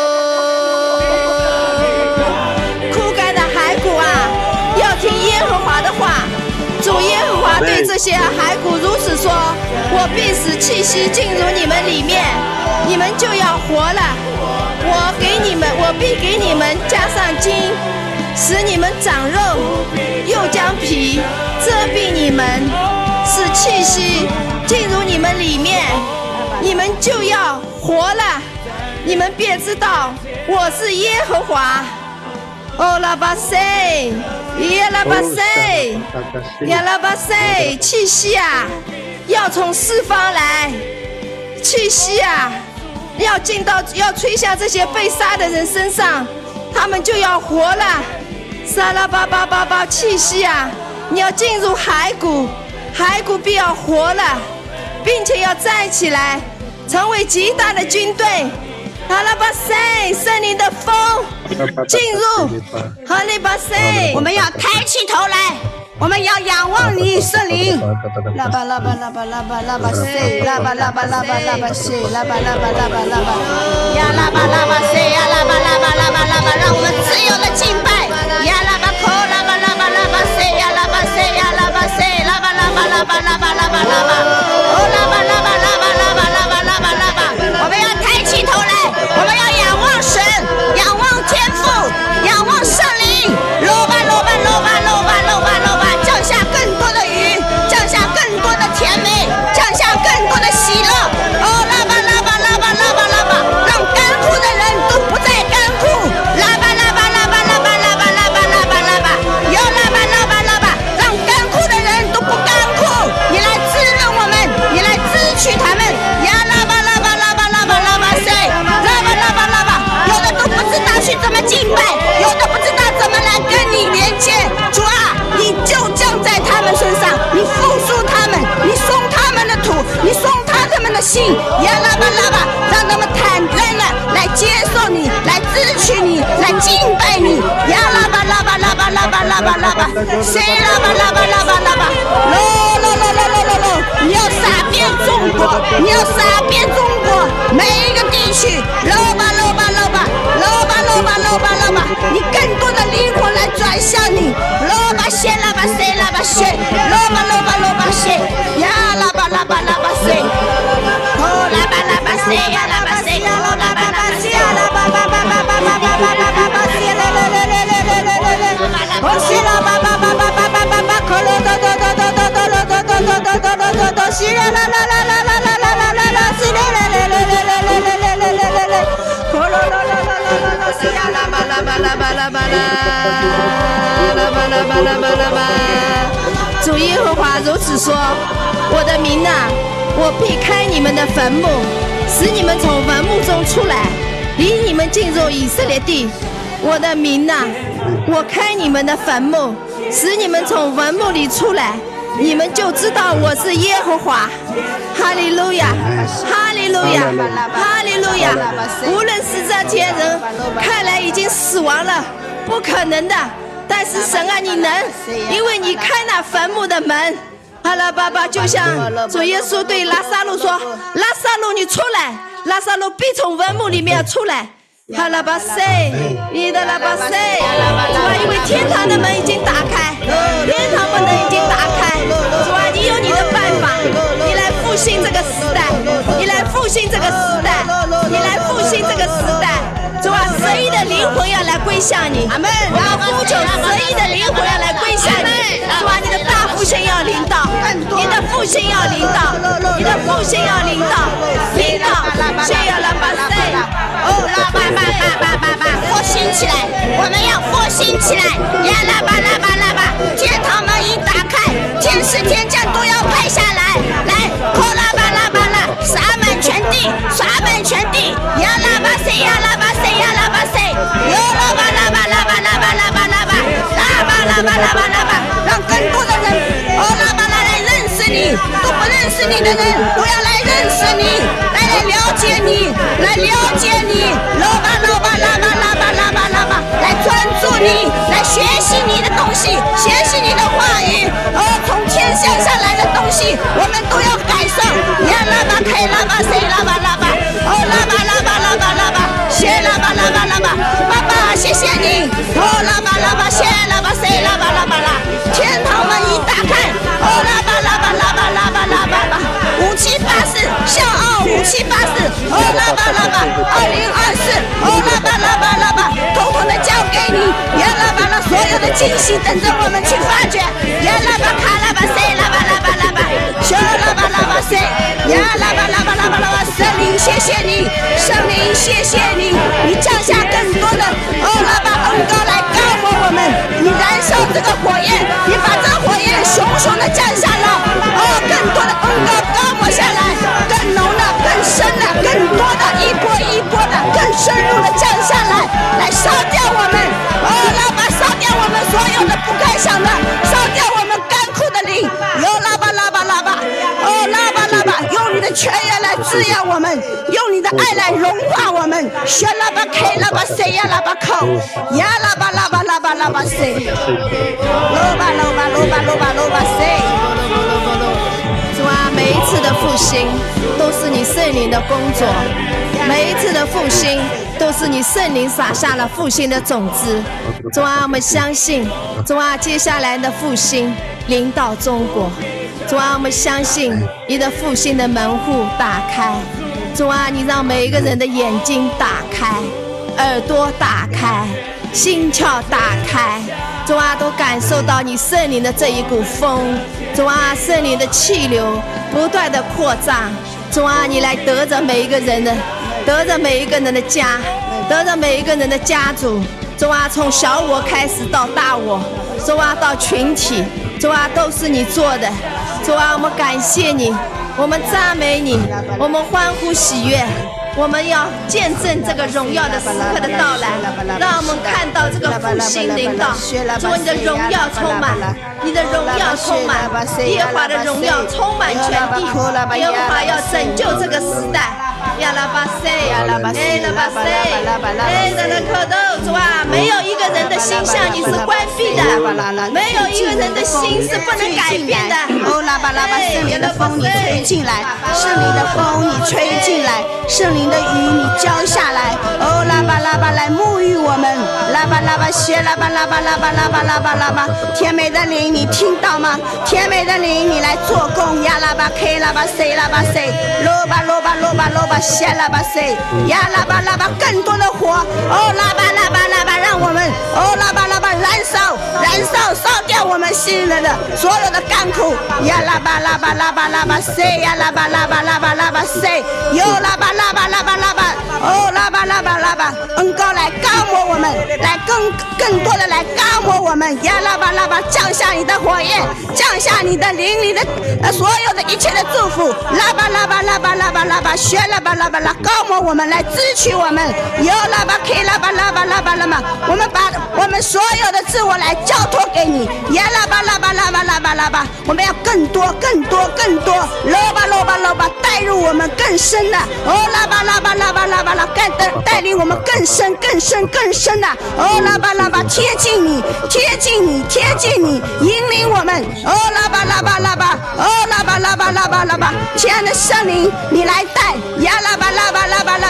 枯干的骸骨啊，要听耶和华的话。主耶和华对这些骸骨如此说：我必使气息进入你们里面，你们就要活了。我给你们，我必给你们加上筋，使你们长肉，又将皮遮蔽你们，使气息进入你们里面，你们就要活了。你们便知道我是耶和华。哦拉巴塞，耶拉巴塞，耶拉巴塞，气息啊，要从四方来，气息啊，要进到，要吹向这些被杀的人身上，他们就要活了。沙拉巴巴巴巴，气息啊，你要进入骸骨，骸骨必要活了，并且要站起来，成为极大的军队。哈拉巴塞，圣灵的风进入，哈利巴塞， 我们要抬起头来，我们要仰望你，圣灵。 拉巴拉巴拉巴拉巴拉巴塞，拉巴拉巴拉巴拉巴塞，拉巴拉巴拉巴拉巴， 呀拉巴拉巴塞，呀拉巴拉巴拉巴拉巴，让我们自由的敬拜。呀拉巴扣拉巴拉巴拉巴塞，呀拉巴塞，呀拉巴塞，拉巴拉巴拉巴拉巴拉巴拉巴，哦拉巴拉巴拉巴拉巴拉巴拉巴拉巴，我们要抬起头来。我们要仰望神，仰望天父，仰望圣灵，罗巴罗巴罗巴罗巴罗巴罗巴，降下更多的雨，降下更多的甜美，降下更多的喜乐。哦，拉巴拉巴拉巴拉巴拉巴，让干枯的人都不再干枯。拉巴拉巴拉巴拉巴拉巴拉巴拉巴拉巴，哟拉巴拉巴拉巴，让干枯的人都不干枯。你来滋润我们，你来支取他们。呀拉巴拉巴拉巴拉巴拉巴塞。去怎么敬拜，有的不知道怎么来跟你连接。主啊，你就降在他们身上，你复苏他们，你松他们的土，你松他们的心。呀拉巴拉巴，让他们坦然的来接受你，来支取你，来敬拜你。呀拉巴拉巴拉巴拉巴拉巴拉巴，谁拉巴拉巴拉巴拉巴？喽喽喽喽喽喽喽！你要撒遍中国，你要撒遍中国每一个地区。喽吧喽吧喽吧喽吧。罗巴罗巴罗巴，你更多的灵魂来转向你。罗巴谢拉巴塞拉巴谢，罗巴罗巴罗巴谢，呀拉巴拉巴拉巴塞，哦拉巴拉巴塞呀拉巴塞呀罗拉巴拉巴塞呀拉巴巴巴巴巴巴巴巴巴巴塞嘞嘞嘞嘞嘞嘞嘞嘞嘞，哦谢拉巴巴巴巴巴巴巴巴，可罗多多多多多多多多多多多多多多多，西啦啦啦啦啦啦啦啦啦啦啦，西嘞嘞嘞嘞嘞嘞嘞嘞嘞嘞嘞嘞，可罗罗罗罗。呀啦吧啦吧啦吧啦吧啦，啦吧啦吧啦吧啦吧。 主耶和华如此说：我的民啊，我必开你们的坟墓，使你们从坟墓中出来，领你们进入以色列地。我的民啊，我开你们的坟墓，使你们从坟墓里出来，你们就知道我是耶和华。哈利路亚，哈利路亚，哈利路亚！无论是这些人看来已经死亡了，不可能的，但是神啊，你能，因为你开那坟墓的门。哈拉巴巴，就像主耶稣对拉撒路说：“拉撒路，你出来！”拉撒路必从坟墓里面出来。哈拉巴塞，你的拉巴塞，主啊，因为天堂的门已经打开，天堂门已经打开，主啊，你有你的办法，你来复兴这个个时代，你来复兴这个时代，你来复兴这个时代。主啊，神意的灵魂要来归向你，我要呼求神意的灵魂要来归向你。主啊，你的大复兴要临到，你的复兴要临到，你的复兴要临到，临到，谢呀拉巴塞，哦拉巴巴巴巴巴巴，复兴起来，我们要复兴起来，呀拉巴拉巴拉巴，天堂门已打开，天使天将都要派下来，来，扩拉巴拉巴拉，洒满全地，洒满全地，呀拉巴塞呀拉巴塞呀拉巴塞，哟拉巴拉巴拉巴拉巴拉巴拉巴，拉巴拉巴拉巴拉巴，让更多的人，哦拉巴拉来认识你，都不认识你的人都要来认识你，来来了解你，来了解你，拉巴拉巴拉巴拉巴拉巴拉巴，来专注你，来学习你的东西，学习你的话语，哦，从天降下来的东西，我们都要改受。呀拉巴开拉巴谁拉巴拉巴，哦拉巴拉巴拉巴拉巴，谢拉巴拉巴拉巴，爸爸谢谢你，哦拉巴拉巴谢拉巴谁拉巴拉巴拉，天堂门已打开，哦拉巴拉巴拉巴拉巴拉巴拉，五七八四，笑傲五七八四，哦拉巴拉巴，二零二四，哦拉巴拉巴拉巴，统统的交给你，呀拉巴拉所有的惊喜等着我们去发掘，呀拉巴卡拉巴谁拉巴拉巴拉巴，笑拉巴拉巴谁，呀拉巴拉巴拉巴拉巴，圣灵谢谢你，圣灵谢谢你，你降下更多的哦拉巴恩膏来高摩我们，你燃烧这个火焰，你把这火焰熊熊的降下来，哦更多的恩膏高摩下来，更浓的更深的更多的一波一波的更深入的降下来，来烧掉我们，哦拉巴烧掉我们所有的不该想的，烧掉我们干枯的灵，有拉巴拉巴拉巴，哦拉巴拉巴，用你的泉源来滋养我们，用你的爱来融化我们，宣拉巴开拉巴塞呀拉巴口，呀拉巴拉巴拉巴拉巴塞，罗巴罗巴罗巴罗巴罗巴塞。主啊，每一次的复兴都是你圣灵的工作，每一次的复兴都是你圣灵撒下了复兴的种子。主啊，我们相信，主啊，接下来的复兴临到中国。主啊，我们相信你的复兴的门户打开。主啊，你让每一个人的眼睛打开，耳朵打开，心窍打开。主啊，都感受到你圣灵的这一股风。主啊，圣灵的气流不断的扩张。主啊，你来得着每一个人的，得着每一个人的家，得着每一个人的家族。主啊，从小我开始到大我，主啊，到群体，主啊，都是你做的。主啊，我们感谢你，我们赞美你，我们欢呼喜悦。我们要见证这个荣耀的时刻的到来，让我们看到这个复兴临到。主，你的荣耀充满，你的荣耀充满，耶和华的荣耀充满全地，耶和华要拯救这个时代。呀拉巴塞，呀拉巴塞，拉巴塞，哎，在那可豆，主啊，没有一个人的心向你是关闭的，没有一个人的心是不能改变的。哦，拉巴拉巴，圣灵的风你吹进来，圣灵的风你吹进来，圣灵的雨你浇下来。哦，拉巴拉巴来沐浴我们，拉巴拉巴谢，拉巴拉巴拉巴拉巴拉巴拉巴，甜美的灵你听到吗？甜美的灵你来做工，呀拉巴 K 拉巴 C 拉巴 C， 罗巴罗巴罗巴罗巴。谢拉巴塞，呀拉巴拉巴，更多的火，哦拉巴拉巴拉巴，让我们哦拉巴拉巴燃烧，燃烧烧掉我们心人的所有的干苦，呀拉巴拉巴拉巴拉巴塞，呀拉巴拉巴拉巴拉巴塞，哟拉巴拉巴拉巴拉巴，哦拉巴拉巴拉巴，恩膏来高摩我们，来更更多的来高摩我们，呀拉巴拉巴，降下你的火焰，降下你的灵里的呃所有的一切的祝福，拉巴拉巴拉巴拉巴拉巴，学拉巴拉巴拉高摩我们，来支取我们，有拉巴 K 拉巴拉巴拉巴拉嘛，我们把我们所有的自我来交托给你，呀拉巴拉巴拉巴拉巴拉巴，我们要更多更多更多，拉巴拉巴拉巴带入我们更深的，哦拉巴拉巴拉巴拉巴拉带带领我们更深更深更深的，哦拉巴拉巴贴近你贴近你贴近你，引领我们，哦拉巴拉巴拉巴，哦拉巴拉巴拉巴拉巴，亲爱的圣灵你来带，呀拉巴拉巴拉巴拉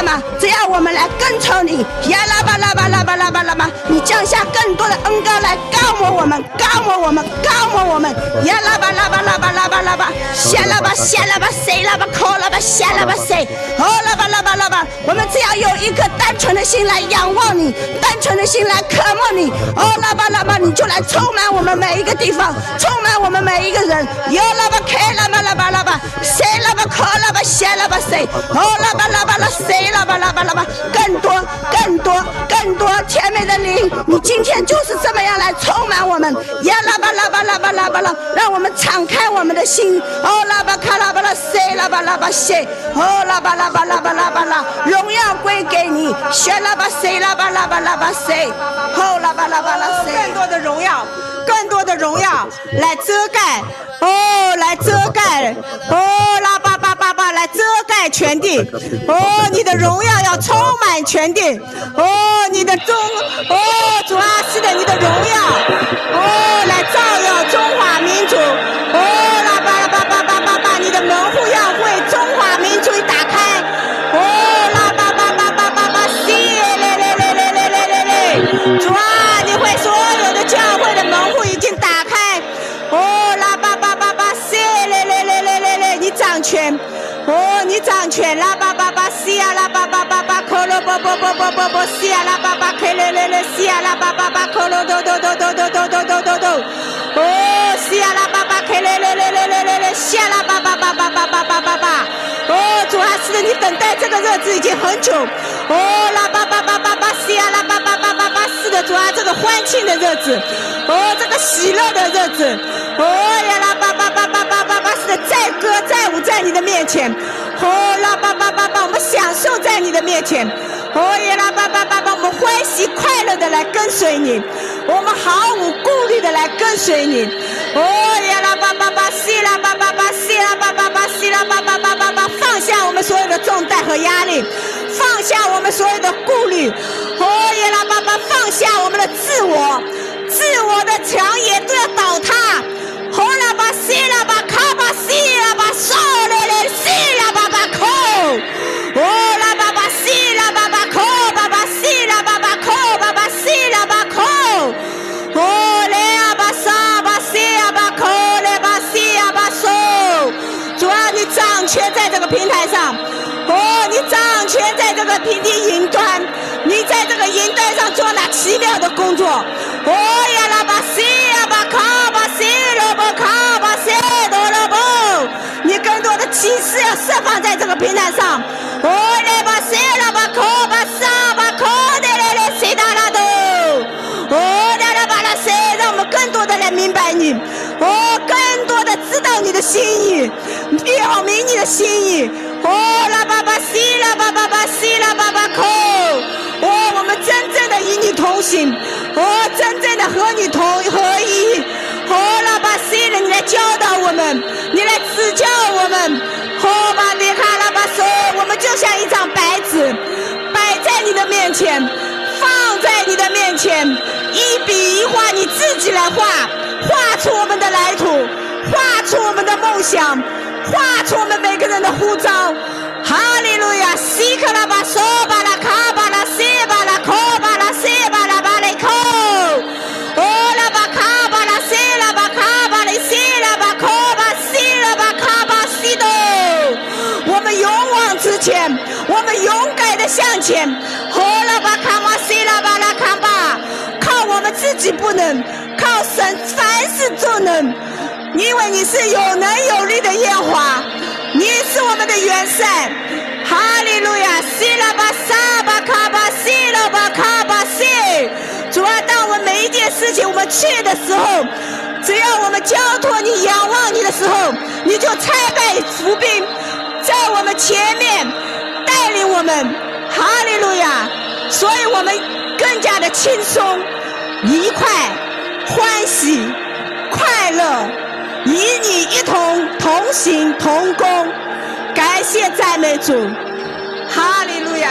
么？只要我们来跟从你，呀啦吧啦吧啦吧啦吧啦吧，你降下更多的恩膏来高摩我们，高摩我们，高摩我们，呀啦吧啦吧啦吧啦吧啦吧，下啦吧下啦吧谁啦吧扣啦吧下啦吧谁，哦啦吧啦吧啦吧，我们只要有一颗单纯的心来仰望你，单纯的心来渴慕你，哦啦吧啦吧，你就来充满我们每一个地方，充满我们每一个人，哟啦吧开啦吧啦吧啦吧，谁啦吧扣啦吧下啦吧谁，哦啦吧啦吧啦谁啦吧啦吧啦吧，更多更多更多甜美的灵，你今天就是这么样来充满我们，呀啦吧啦吧啦吧啦吧啦，让我们敞开我们的心，哦啦吧卡啦吧啦谁啦吧啦吧谁，哦啦吧啦吧啦吧啦吧啦，荣耀归给你，选啦吧谁啦吧啦吧啦吧谁，哦啦吧啦吧啦谁， 更多的荣耀，更多的荣耀来遮盖，哦，来遮盖，哦，啦吧吧吧吧，来遮盖全地，哦，你的荣耀要充满全地，哦，你的中，哦，主啊，是的，你的荣耀，哦，来照耀中华民族，哦，啦吧吧吧吧吧吧，你的门户要为中华民族打开，哦，啦吧吧吧吧吧吧，谢嘞嘞嘞嘞嘞嘞嘞嘞，主啊，你会所有的教会的门户已经打开，哦，啦吧吧吧吧，谢嘞嘞嘞嘞嘞嘞，你掌权。哦，你掌权啦吧吧吧，西呀啦吧吧吧吧，可罗啵啵啵啵啵啵，西呀啦吧吧，克嘞嘞嘞，西呀啦吧吧吧，可罗哆哆哆哆哆哆哆哆哆哆，哦，西呀啦吧吧，克嘞嘞嘞嘞嘞嘞嘞，西呀啦吧吧吧吧吧吧吧吧吧，哦，主啊，是的，你等待这个日子已经很久，哦，啦吧吧吧吧吧，西呀啦吧吧吧吧吧，是的，主啊，这个欢庆的日子，哦，这个喜乐的日子，哦呀啦吧吧吧吧吧吧吧，是的，载歌载舞在你的面前。哦啦吧吧吧吧，我们享受在你的面前。哦耶啦吧吧吧吧，我们欢喜快乐的来跟随你，我们毫无顾虑的来跟随你。哦耶啦吧吧吧，西啦吧吧吧，西啦吧吧吧，西啦吧吧吧吧吧，放下我们所有的重担和压力，放下我们所有的顾虑。哦耶啦吧吧，放下我们的自我，自我的墙也都要倒塌。哦啦吧西啦吧卡吧西啦吧少嘞嘞西啦吧吧扣，哦啦吧吧西啦吧吧扣吧吧西啦吧吧扣吧吧西啦吧扣，哦嘞呀吧沙吧西呀吧扣嘞吧西呀吧收，主啊，你掌权在这个平台上，哦，你掌权在这个平地云端，你在这个云端上做那奇妙的工作，哦呀啦吧西呀吧卡吧西了吧卡吧西多了不，你更多的启示要释放在这个平台上，哦嘞吧西了吧卡吧沙吧卡的嘞嘞西达拉都，哦啦啦吧啦西，让我们更多的来明白你，哦，更多的知道你的心意，表明你的心意，哦啦吧吧西啦吧吧吧西啦吧吧扣，哦，我们真正的与你同行，哦，真正的和你同合一，哦啦吧西了，你来教导我们，你来指教我们，哦吧你看啦吧说，我们就像一张白纸摆在你的面前，放在你的面前，一笔一画你自己来画，画出我们的来途，画出我们的梦想，画出我们每个人的呼召。哈利路亚，西克拉巴索巴拉卡巴拉西巴拉科巴拉西巴拉巴雷科，哦拉巴卡巴拉西拉巴卡巴雷西拉巴科巴西拉巴卡巴西多，我们勇往直前，我们勇敢的向前，哦拉巴卡马西拉巴拉卡巴，靠我们自己不能，靠神凡事都能，因为你是有能有力的耶和华，你是我们的元帅。哈利路亚，西拉巴沙巴卡巴西拉巴卡巴西，主啊，当我们每一件事情我们去的时候，只要我们交托你仰望你的时候，你就差派伏兵在我们前面带领我们。哈利路亚，所以我们更加的轻松愉快欢喜快乐，与你一同同行同工，感谢赞美主，哈利路亚。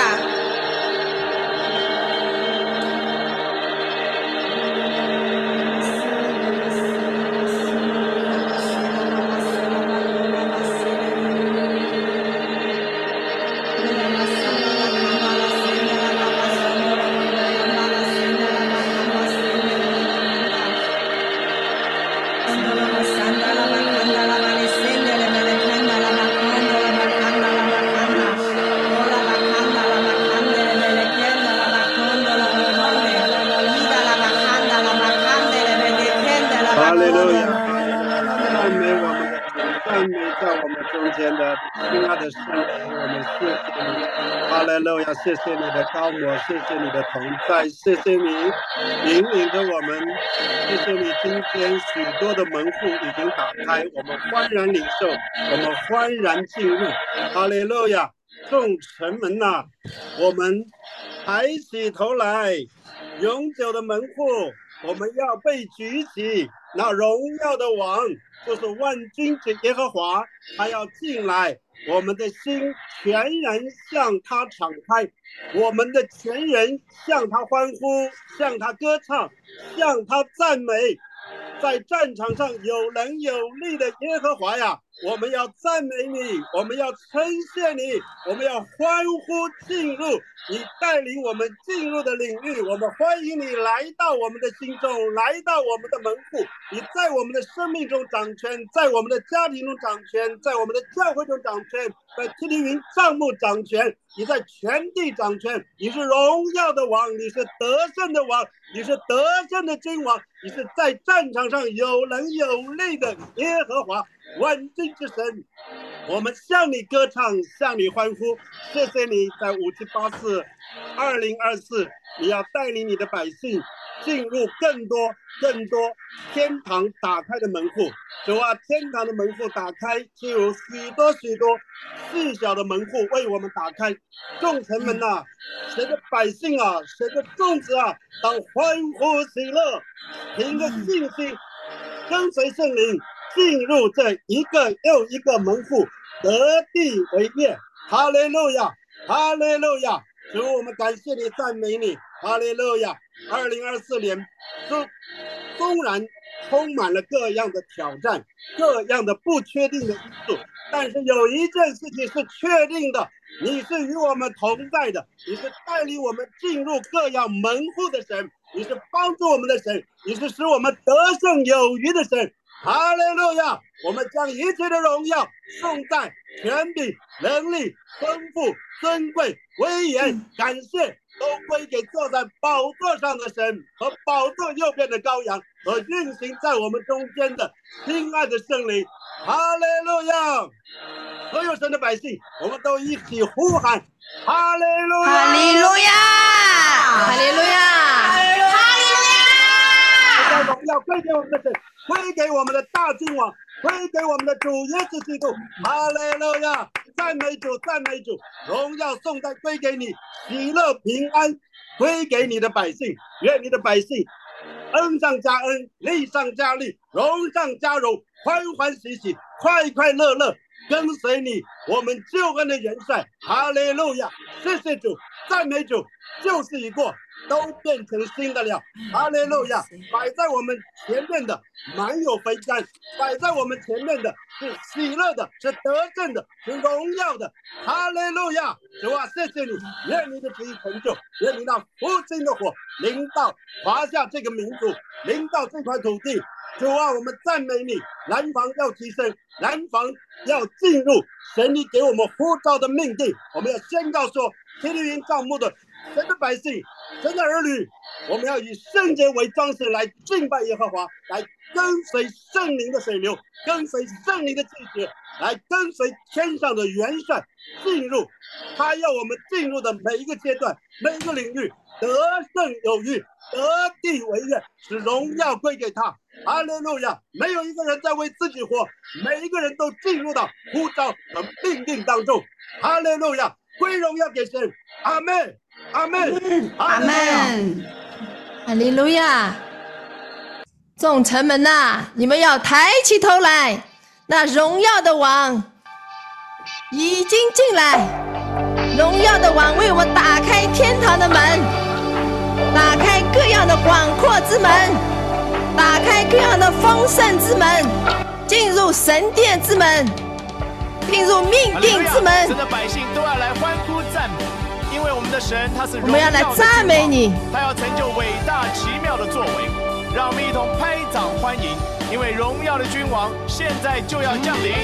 的圣灵，我们谢谢你，哈利路亚！谢谢你的高摩，谢谢你的同在，谢谢你引领着我们，谢谢你今天许多的门户已经打开，我们欢然领受，我们欢然进入，哈利路亚！众城门呐、啊，我们抬起头来，永久的门户，我们要被举起，那荣耀的王就是万军之耶和华，他要进来，我们的心全然向他敞开，我们的全人向他欢呼，向他歌唱，向他赞美。在战场上有能有力的耶和华呀，我们要赞美你，我们要称谢你，我们要欢呼进入你带领我们进入的领域，我们欢迎你来到我们的心中，来到我们的门户，你在我们的生命中掌权，在我们的家庭中掌权，在我们的教会中掌权，在天地云帐幕掌权，你在全地掌权，你是荣耀的王，你是得胜的王，你是得胜的君王，你是在战场上有能有力的耶和华，万军之神，我们向你歌唱，向你欢呼，谢谢你在五七八四二零二四，你要带领你的百姓进入更多更多天堂打开的门户。主啊，天堂的门户打开，就有许多许多细小的门户为我们打开。众臣们啊，神的百姓啊，神的众子啊，当欢呼喜乐，凭着信心跟随圣灵进入这一个又一个门户，得地为业。哈利路亚，哈利路亚！主，我们感谢你，赞美你，哈利路亚！二零二四年，纵纵然充满了各样的挑战，各样的不确定的因素，但是有一件事情是确定的，你是与我们同在的，你是带领我们进入各样门户的神，你是帮助我们的神，你是使我们得胜有余的神。哈利路亚！我们将一切的荣耀、颂赞、权柄、能力、丰富、尊贵、威严、感谢，都归给坐在宝座上的神和宝座右边的羔羊和运行在我们中间的亲爱的圣灵。哈利路亚！所有神的百姓，我们都一起呼喊：哈利路亚！ 哈利路亚！哈利路亚！哈利路亚！ 把荣耀归给我们的神，归给我们的大君王，归给我们的主耶稣基督。哈利路亚！赞美主，赞美主，荣耀颂赞归给你，喜乐平安归给你的百姓。愿你的百姓恩上加恩，利上加利，荣上加荣，欢欢喜喜，快快乐乐跟随你，我们救恩的元帅。哈利路亚！谢谢主，赞美主，旧事已过，都变成新的了。哈利路亚！摆在我们前面的满有肥甘，摆在我们前面的是喜乐的，是得胜的，是荣耀的。哈利路亚！主啊，谢谢你，愿你的旨意成就，愿你那复兴的火临到华夏这个民族，临到这块土地。主啊，我们赞美你，南方要提升，南方要进入神你给我们呼召的命定。我们要宣告说，天地云帐幕的神的百姓，神的儿女，我们要以圣洁为装饰来敬拜耶和华，来跟随圣灵的水流，跟随圣灵的气节，来跟随天上的元帅进入他要我们进入的每一个阶段，每一个领域，得胜有余，得地为业，使荣耀归给他。哈利路亚！没有一个人在为自己活，每一个人都进入到呼召和命定当中。哈利路亚！归荣耀给神。阿们，阿们， 阿们。哈利路亚！众臣们呐，你们要抬起头来，那荣耀的王已经进来，荣耀的王为我打开天堂的门，打开各样的广阔之门，打开各样的丰盛之门，进入神殿之门，进入命定之门。 神的百姓都要来欢呼赞美，因为我们的神他是荣耀的君王， 我们要来赞美你， 他要成就伟大奇妙的作为。让我们一同拍掌欢迎，因为荣耀的君王现在就要降临。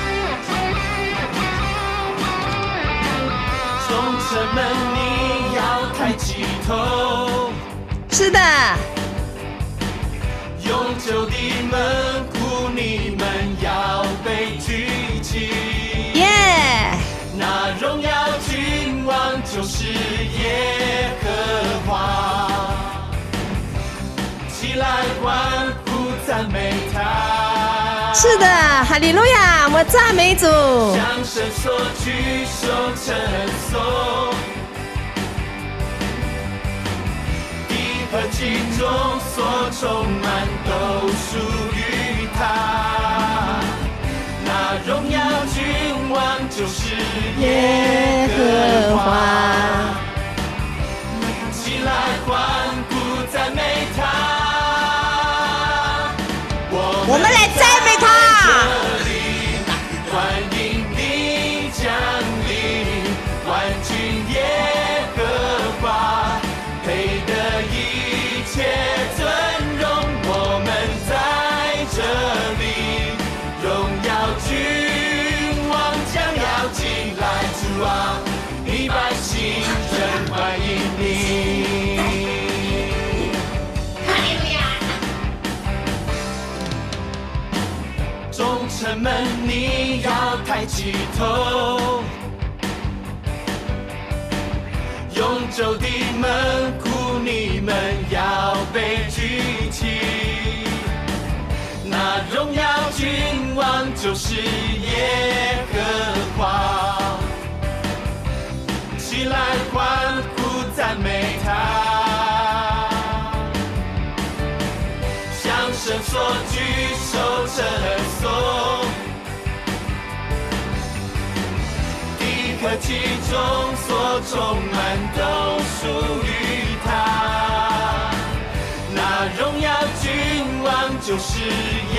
众臣们，你要头。 是的， 永久的门户，你们要被举起。 耶、 那荣耀君王就是耶和华，起来欢呼赞美他。 是的，哈利路亚，我们赞美主。 向神所举手称颂，地和其中所充满都属于他。那荣耀君王就是耶和华，起来欢呼赞美他。 我们来赞美他。 欢迎你降临，万军耶和华，配得一切尊荣。我们在这里，荣耀君王将要进来，主啊，你百姓真欢迎你。众城门，你要抬起头，永久的门户，你们要被举起。那荣耀君王就是耶和华，起来欢呼赞美他。神所举手称颂，地和其中所充满都属于他。那荣耀君王就是